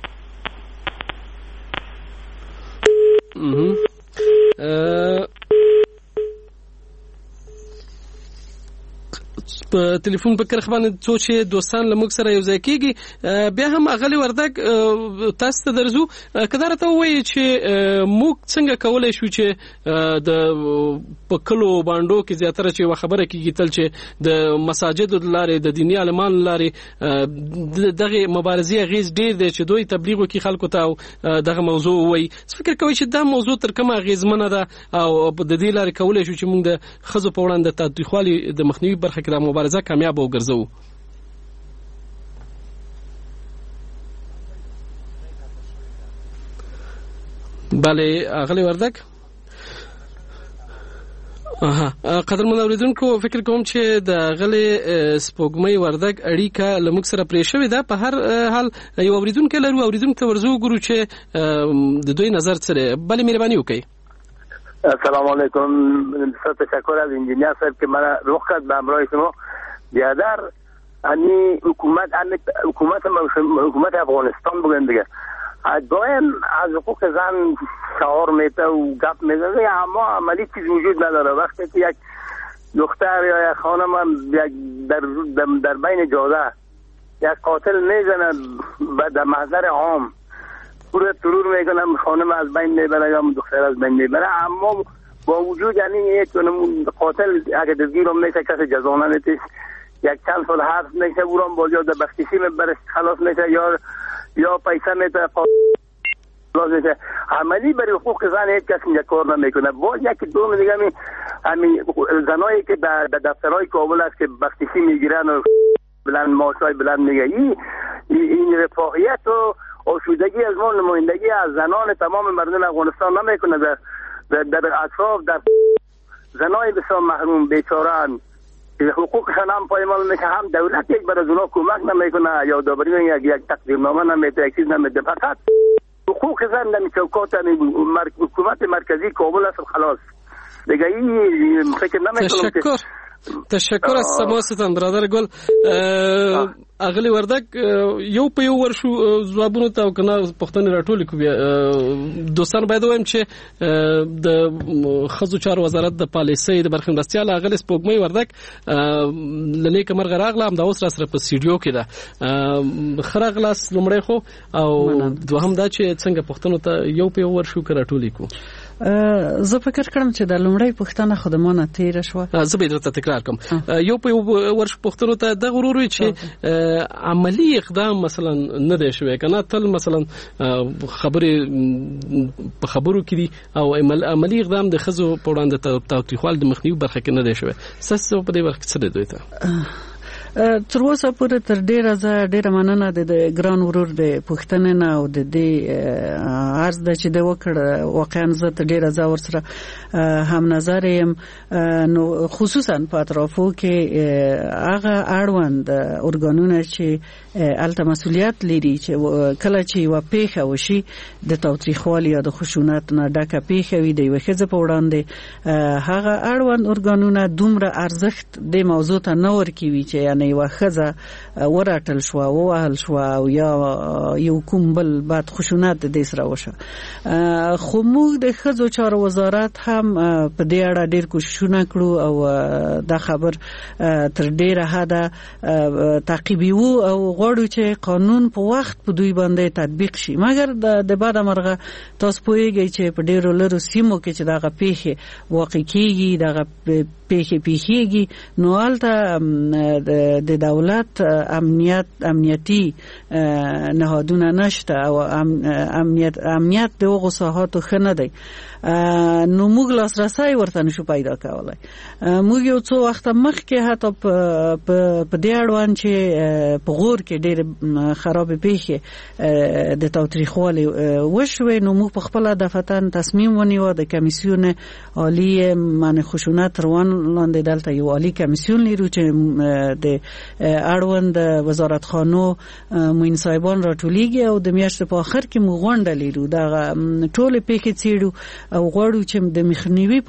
په ټلیفون په کرخ باندې څو چې دوستان له موږ سره یو ځای کېږي. بیا هم اغلی وردګ تاسو ته درځو، که دا راته ووایي چې موږ څنګه کولی شو چې د په کلو بانډو کې زیاتره چې یوه خبره کېږي تل چې د مساجدو د لارې د دیني عالمانو له لارې دغې مبارزې اغېز ډېر دی چې دوی تبلیغ وکړي خلکو ته او دغه موضوع ووایي. فکر کوئ چې دا موضوع تر کومه اغېزمنه ده او د دې لارې کولی شو چې موږ د ښځو په وړاندې د تاوتریخوالي د مخنیوي برخه کې دا مبارزه کامیاب وګرځو؟ بله اغلی وردګ. اها قدرمن اوریدونکو، فکر کوم چې د غلې سپوږمۍ وردګ اړیکه له موږ سره پرې شوې ده. په هر حال یو اوریدونکی لرو، اوریدونکو ته ورځو، وګورو چې د دوی نظر څه دی. بله مهرباني وکړئ. السلام علیکم. بسیار تشکر از انجینیر صاحب که من رخ کرد به همراه شما. بیادر انی حکومت حکومت حکومت افغانستان بگن دیگه دائم از حقوق زن شعار میته و گپ میزنه، اما عملی چیز وجود نداره. وقتی که یک دختر یا یک خانم یک در در بین جاده یک قاتل میزنه در محضر عام، پورا ترور میکنم، خانم از بین میبره یا دختر از بین میبره، اما با وجود یعنی یک قاتل اگه دستگیرم میشه کسی جزا نمیده، یک چند سال حبس میشه، اونم باز یا در بخششی میبره خلاص میشه یا یا پیسه میده خلاص میشه. عملی برای حقوق زن هیچ کس اینجا کار نمیکنه. باز یکی دوم دیگه می همین زنایی که در دفترهای کابل است که بخششی میگیرن و بلند معاشای بلند میگه، این این رفاهیت و آسودگی از ما نمایندگی از زنان تمام مردم افغانستان نمیکنه. در در, در اطراف در زنای بسیار محروم بیچاره‌اند، حقوقشان هم پایمال میشه، هم دولت یک بر از اونا کمک نمیکنه یا دوباره یک یک تقدیرنامه نمیده، یک چیز نمیده. فقط حقوق زن در چوکات حکومت مرکزی کابل است خلاص دیگه. این فکر نمیکنم. تشکر تشکر از سماستان برادر گل. اغلی وردګ یو په یو ورشو ځوابونو ته کنه پښتنې راټولې کو. بیا دوستان باید وایم چې د خزو چارو وزارت د پالیسۍ د برخې مرستیال اغلی سپوږمۍ وردګ لنی کمر غراغله هم د اوس را سره په سټډیو کې ده. خراغلاس لمړی خو او دوهم دا چې څنګه پښتنو ته یو په یو ورشو راټولې کو. زه فکر کړم چې د لومړی پښتنه خدمانه تیر شو. زه به درته تکرار کوم. یو په یو ورش پښتنو ته د غرور وي چې عملی اقدام مثلا نه دی شوی کنه، تل مثلا خبرې په خبرو کې دي او عملی اقدام د خزو په وړاندې تاوتریخوالي د مخنیوي برخه کې نه دی شوی. ساسو په دې وخت څه دی دوی ته؟ تر اوسه پورې تر ډیره زه ډیره مننه د ګران ورور د پښتنې نه او د دې عرض د چې د وکړ واقعا زه ته ډیره زه ورسره هم نظر یم نو خصوصا په اطرافو کې هغه اړوند ارګانونه چې الته مسؤلیت لري چې کله چې یوه پیښه وشي د تاوتریخوالي یا د خشونت نه ډکه پیښه وي د یوې ښځې په وړاندې هغه اړوند ارګانونه دومره ارزښت د موضوع ته نه ورکوي چې یعنې یوه ښځه ورټل شوه ووهل شوه او یا یو کوم بل بد خشونت د دې سره وشه. خو موږ د ښځو چارو وزارت هم په دې اړه ډېر کوششونه کړو او دا خبر تر ډېره حده تعقیبوو او غواړو چې قانون په وخت په دوی باندې تطبیق شي. مګر د بده مرغه تاسو پوهیږئ چې په ډېرو لرو سیمو کې چې دغه پیښې واقع کېږي دغه پیښې پیښېږي نو هلته د دولت امنیت امنیتي نهادونه نشته او امنیت امنیت د هغو ساحاتو ښه نه دی نو موږ لاسرسی ورته نشو پیدا کولی. موږ یو څو وخته مخکې حتی په دې اړوند چې په غور کې ډېرې خرابې پیښې د تاوتریخوالي وشوې نو موږ په خپله دفتن تصمیم ونیوه د کمیسیون عالی منع خشونت روان لاندې دلته یو عالی کمیسیون لرو چې د اړوند وزارتخانو معین صاحبان راټولیږي او د میاشتې په آخر کې موږ غونډه لرو دغه ټولې پیښې څېړو او غواړو چې د مخنیوي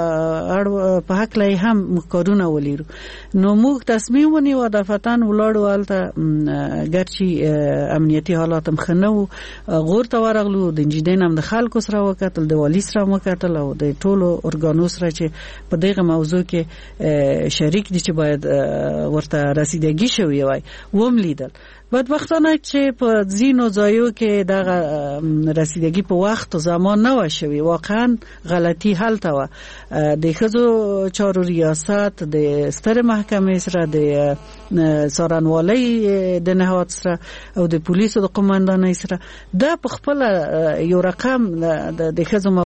په هکله یې هم موږ کارونه ولرو. نو موږ تصمیم ونیوه دفتن ولاړو هلته ګرچې امنیتي حالات هم ښه نه وو غور ته ورغلو د انجینین هم د خلکو سره وکتل د والي سره وکتل او د ټولو ارګانو سره چې په دغه موضوع کې شریک دي چې باید ورته رسیدګي شوی وای وم لیدل. بدبختانه چې په ځینو ځایو کې دغه رسیدګي په وخت او زمان نه و شوی واقعا غلطي هلته وه د ښځو چارو ریاست د سترې محکمې سره د څارنوالۍ د نهاد سره او د پولیسو د قماندانۍ سره دا په خپله یو رقم د ښځو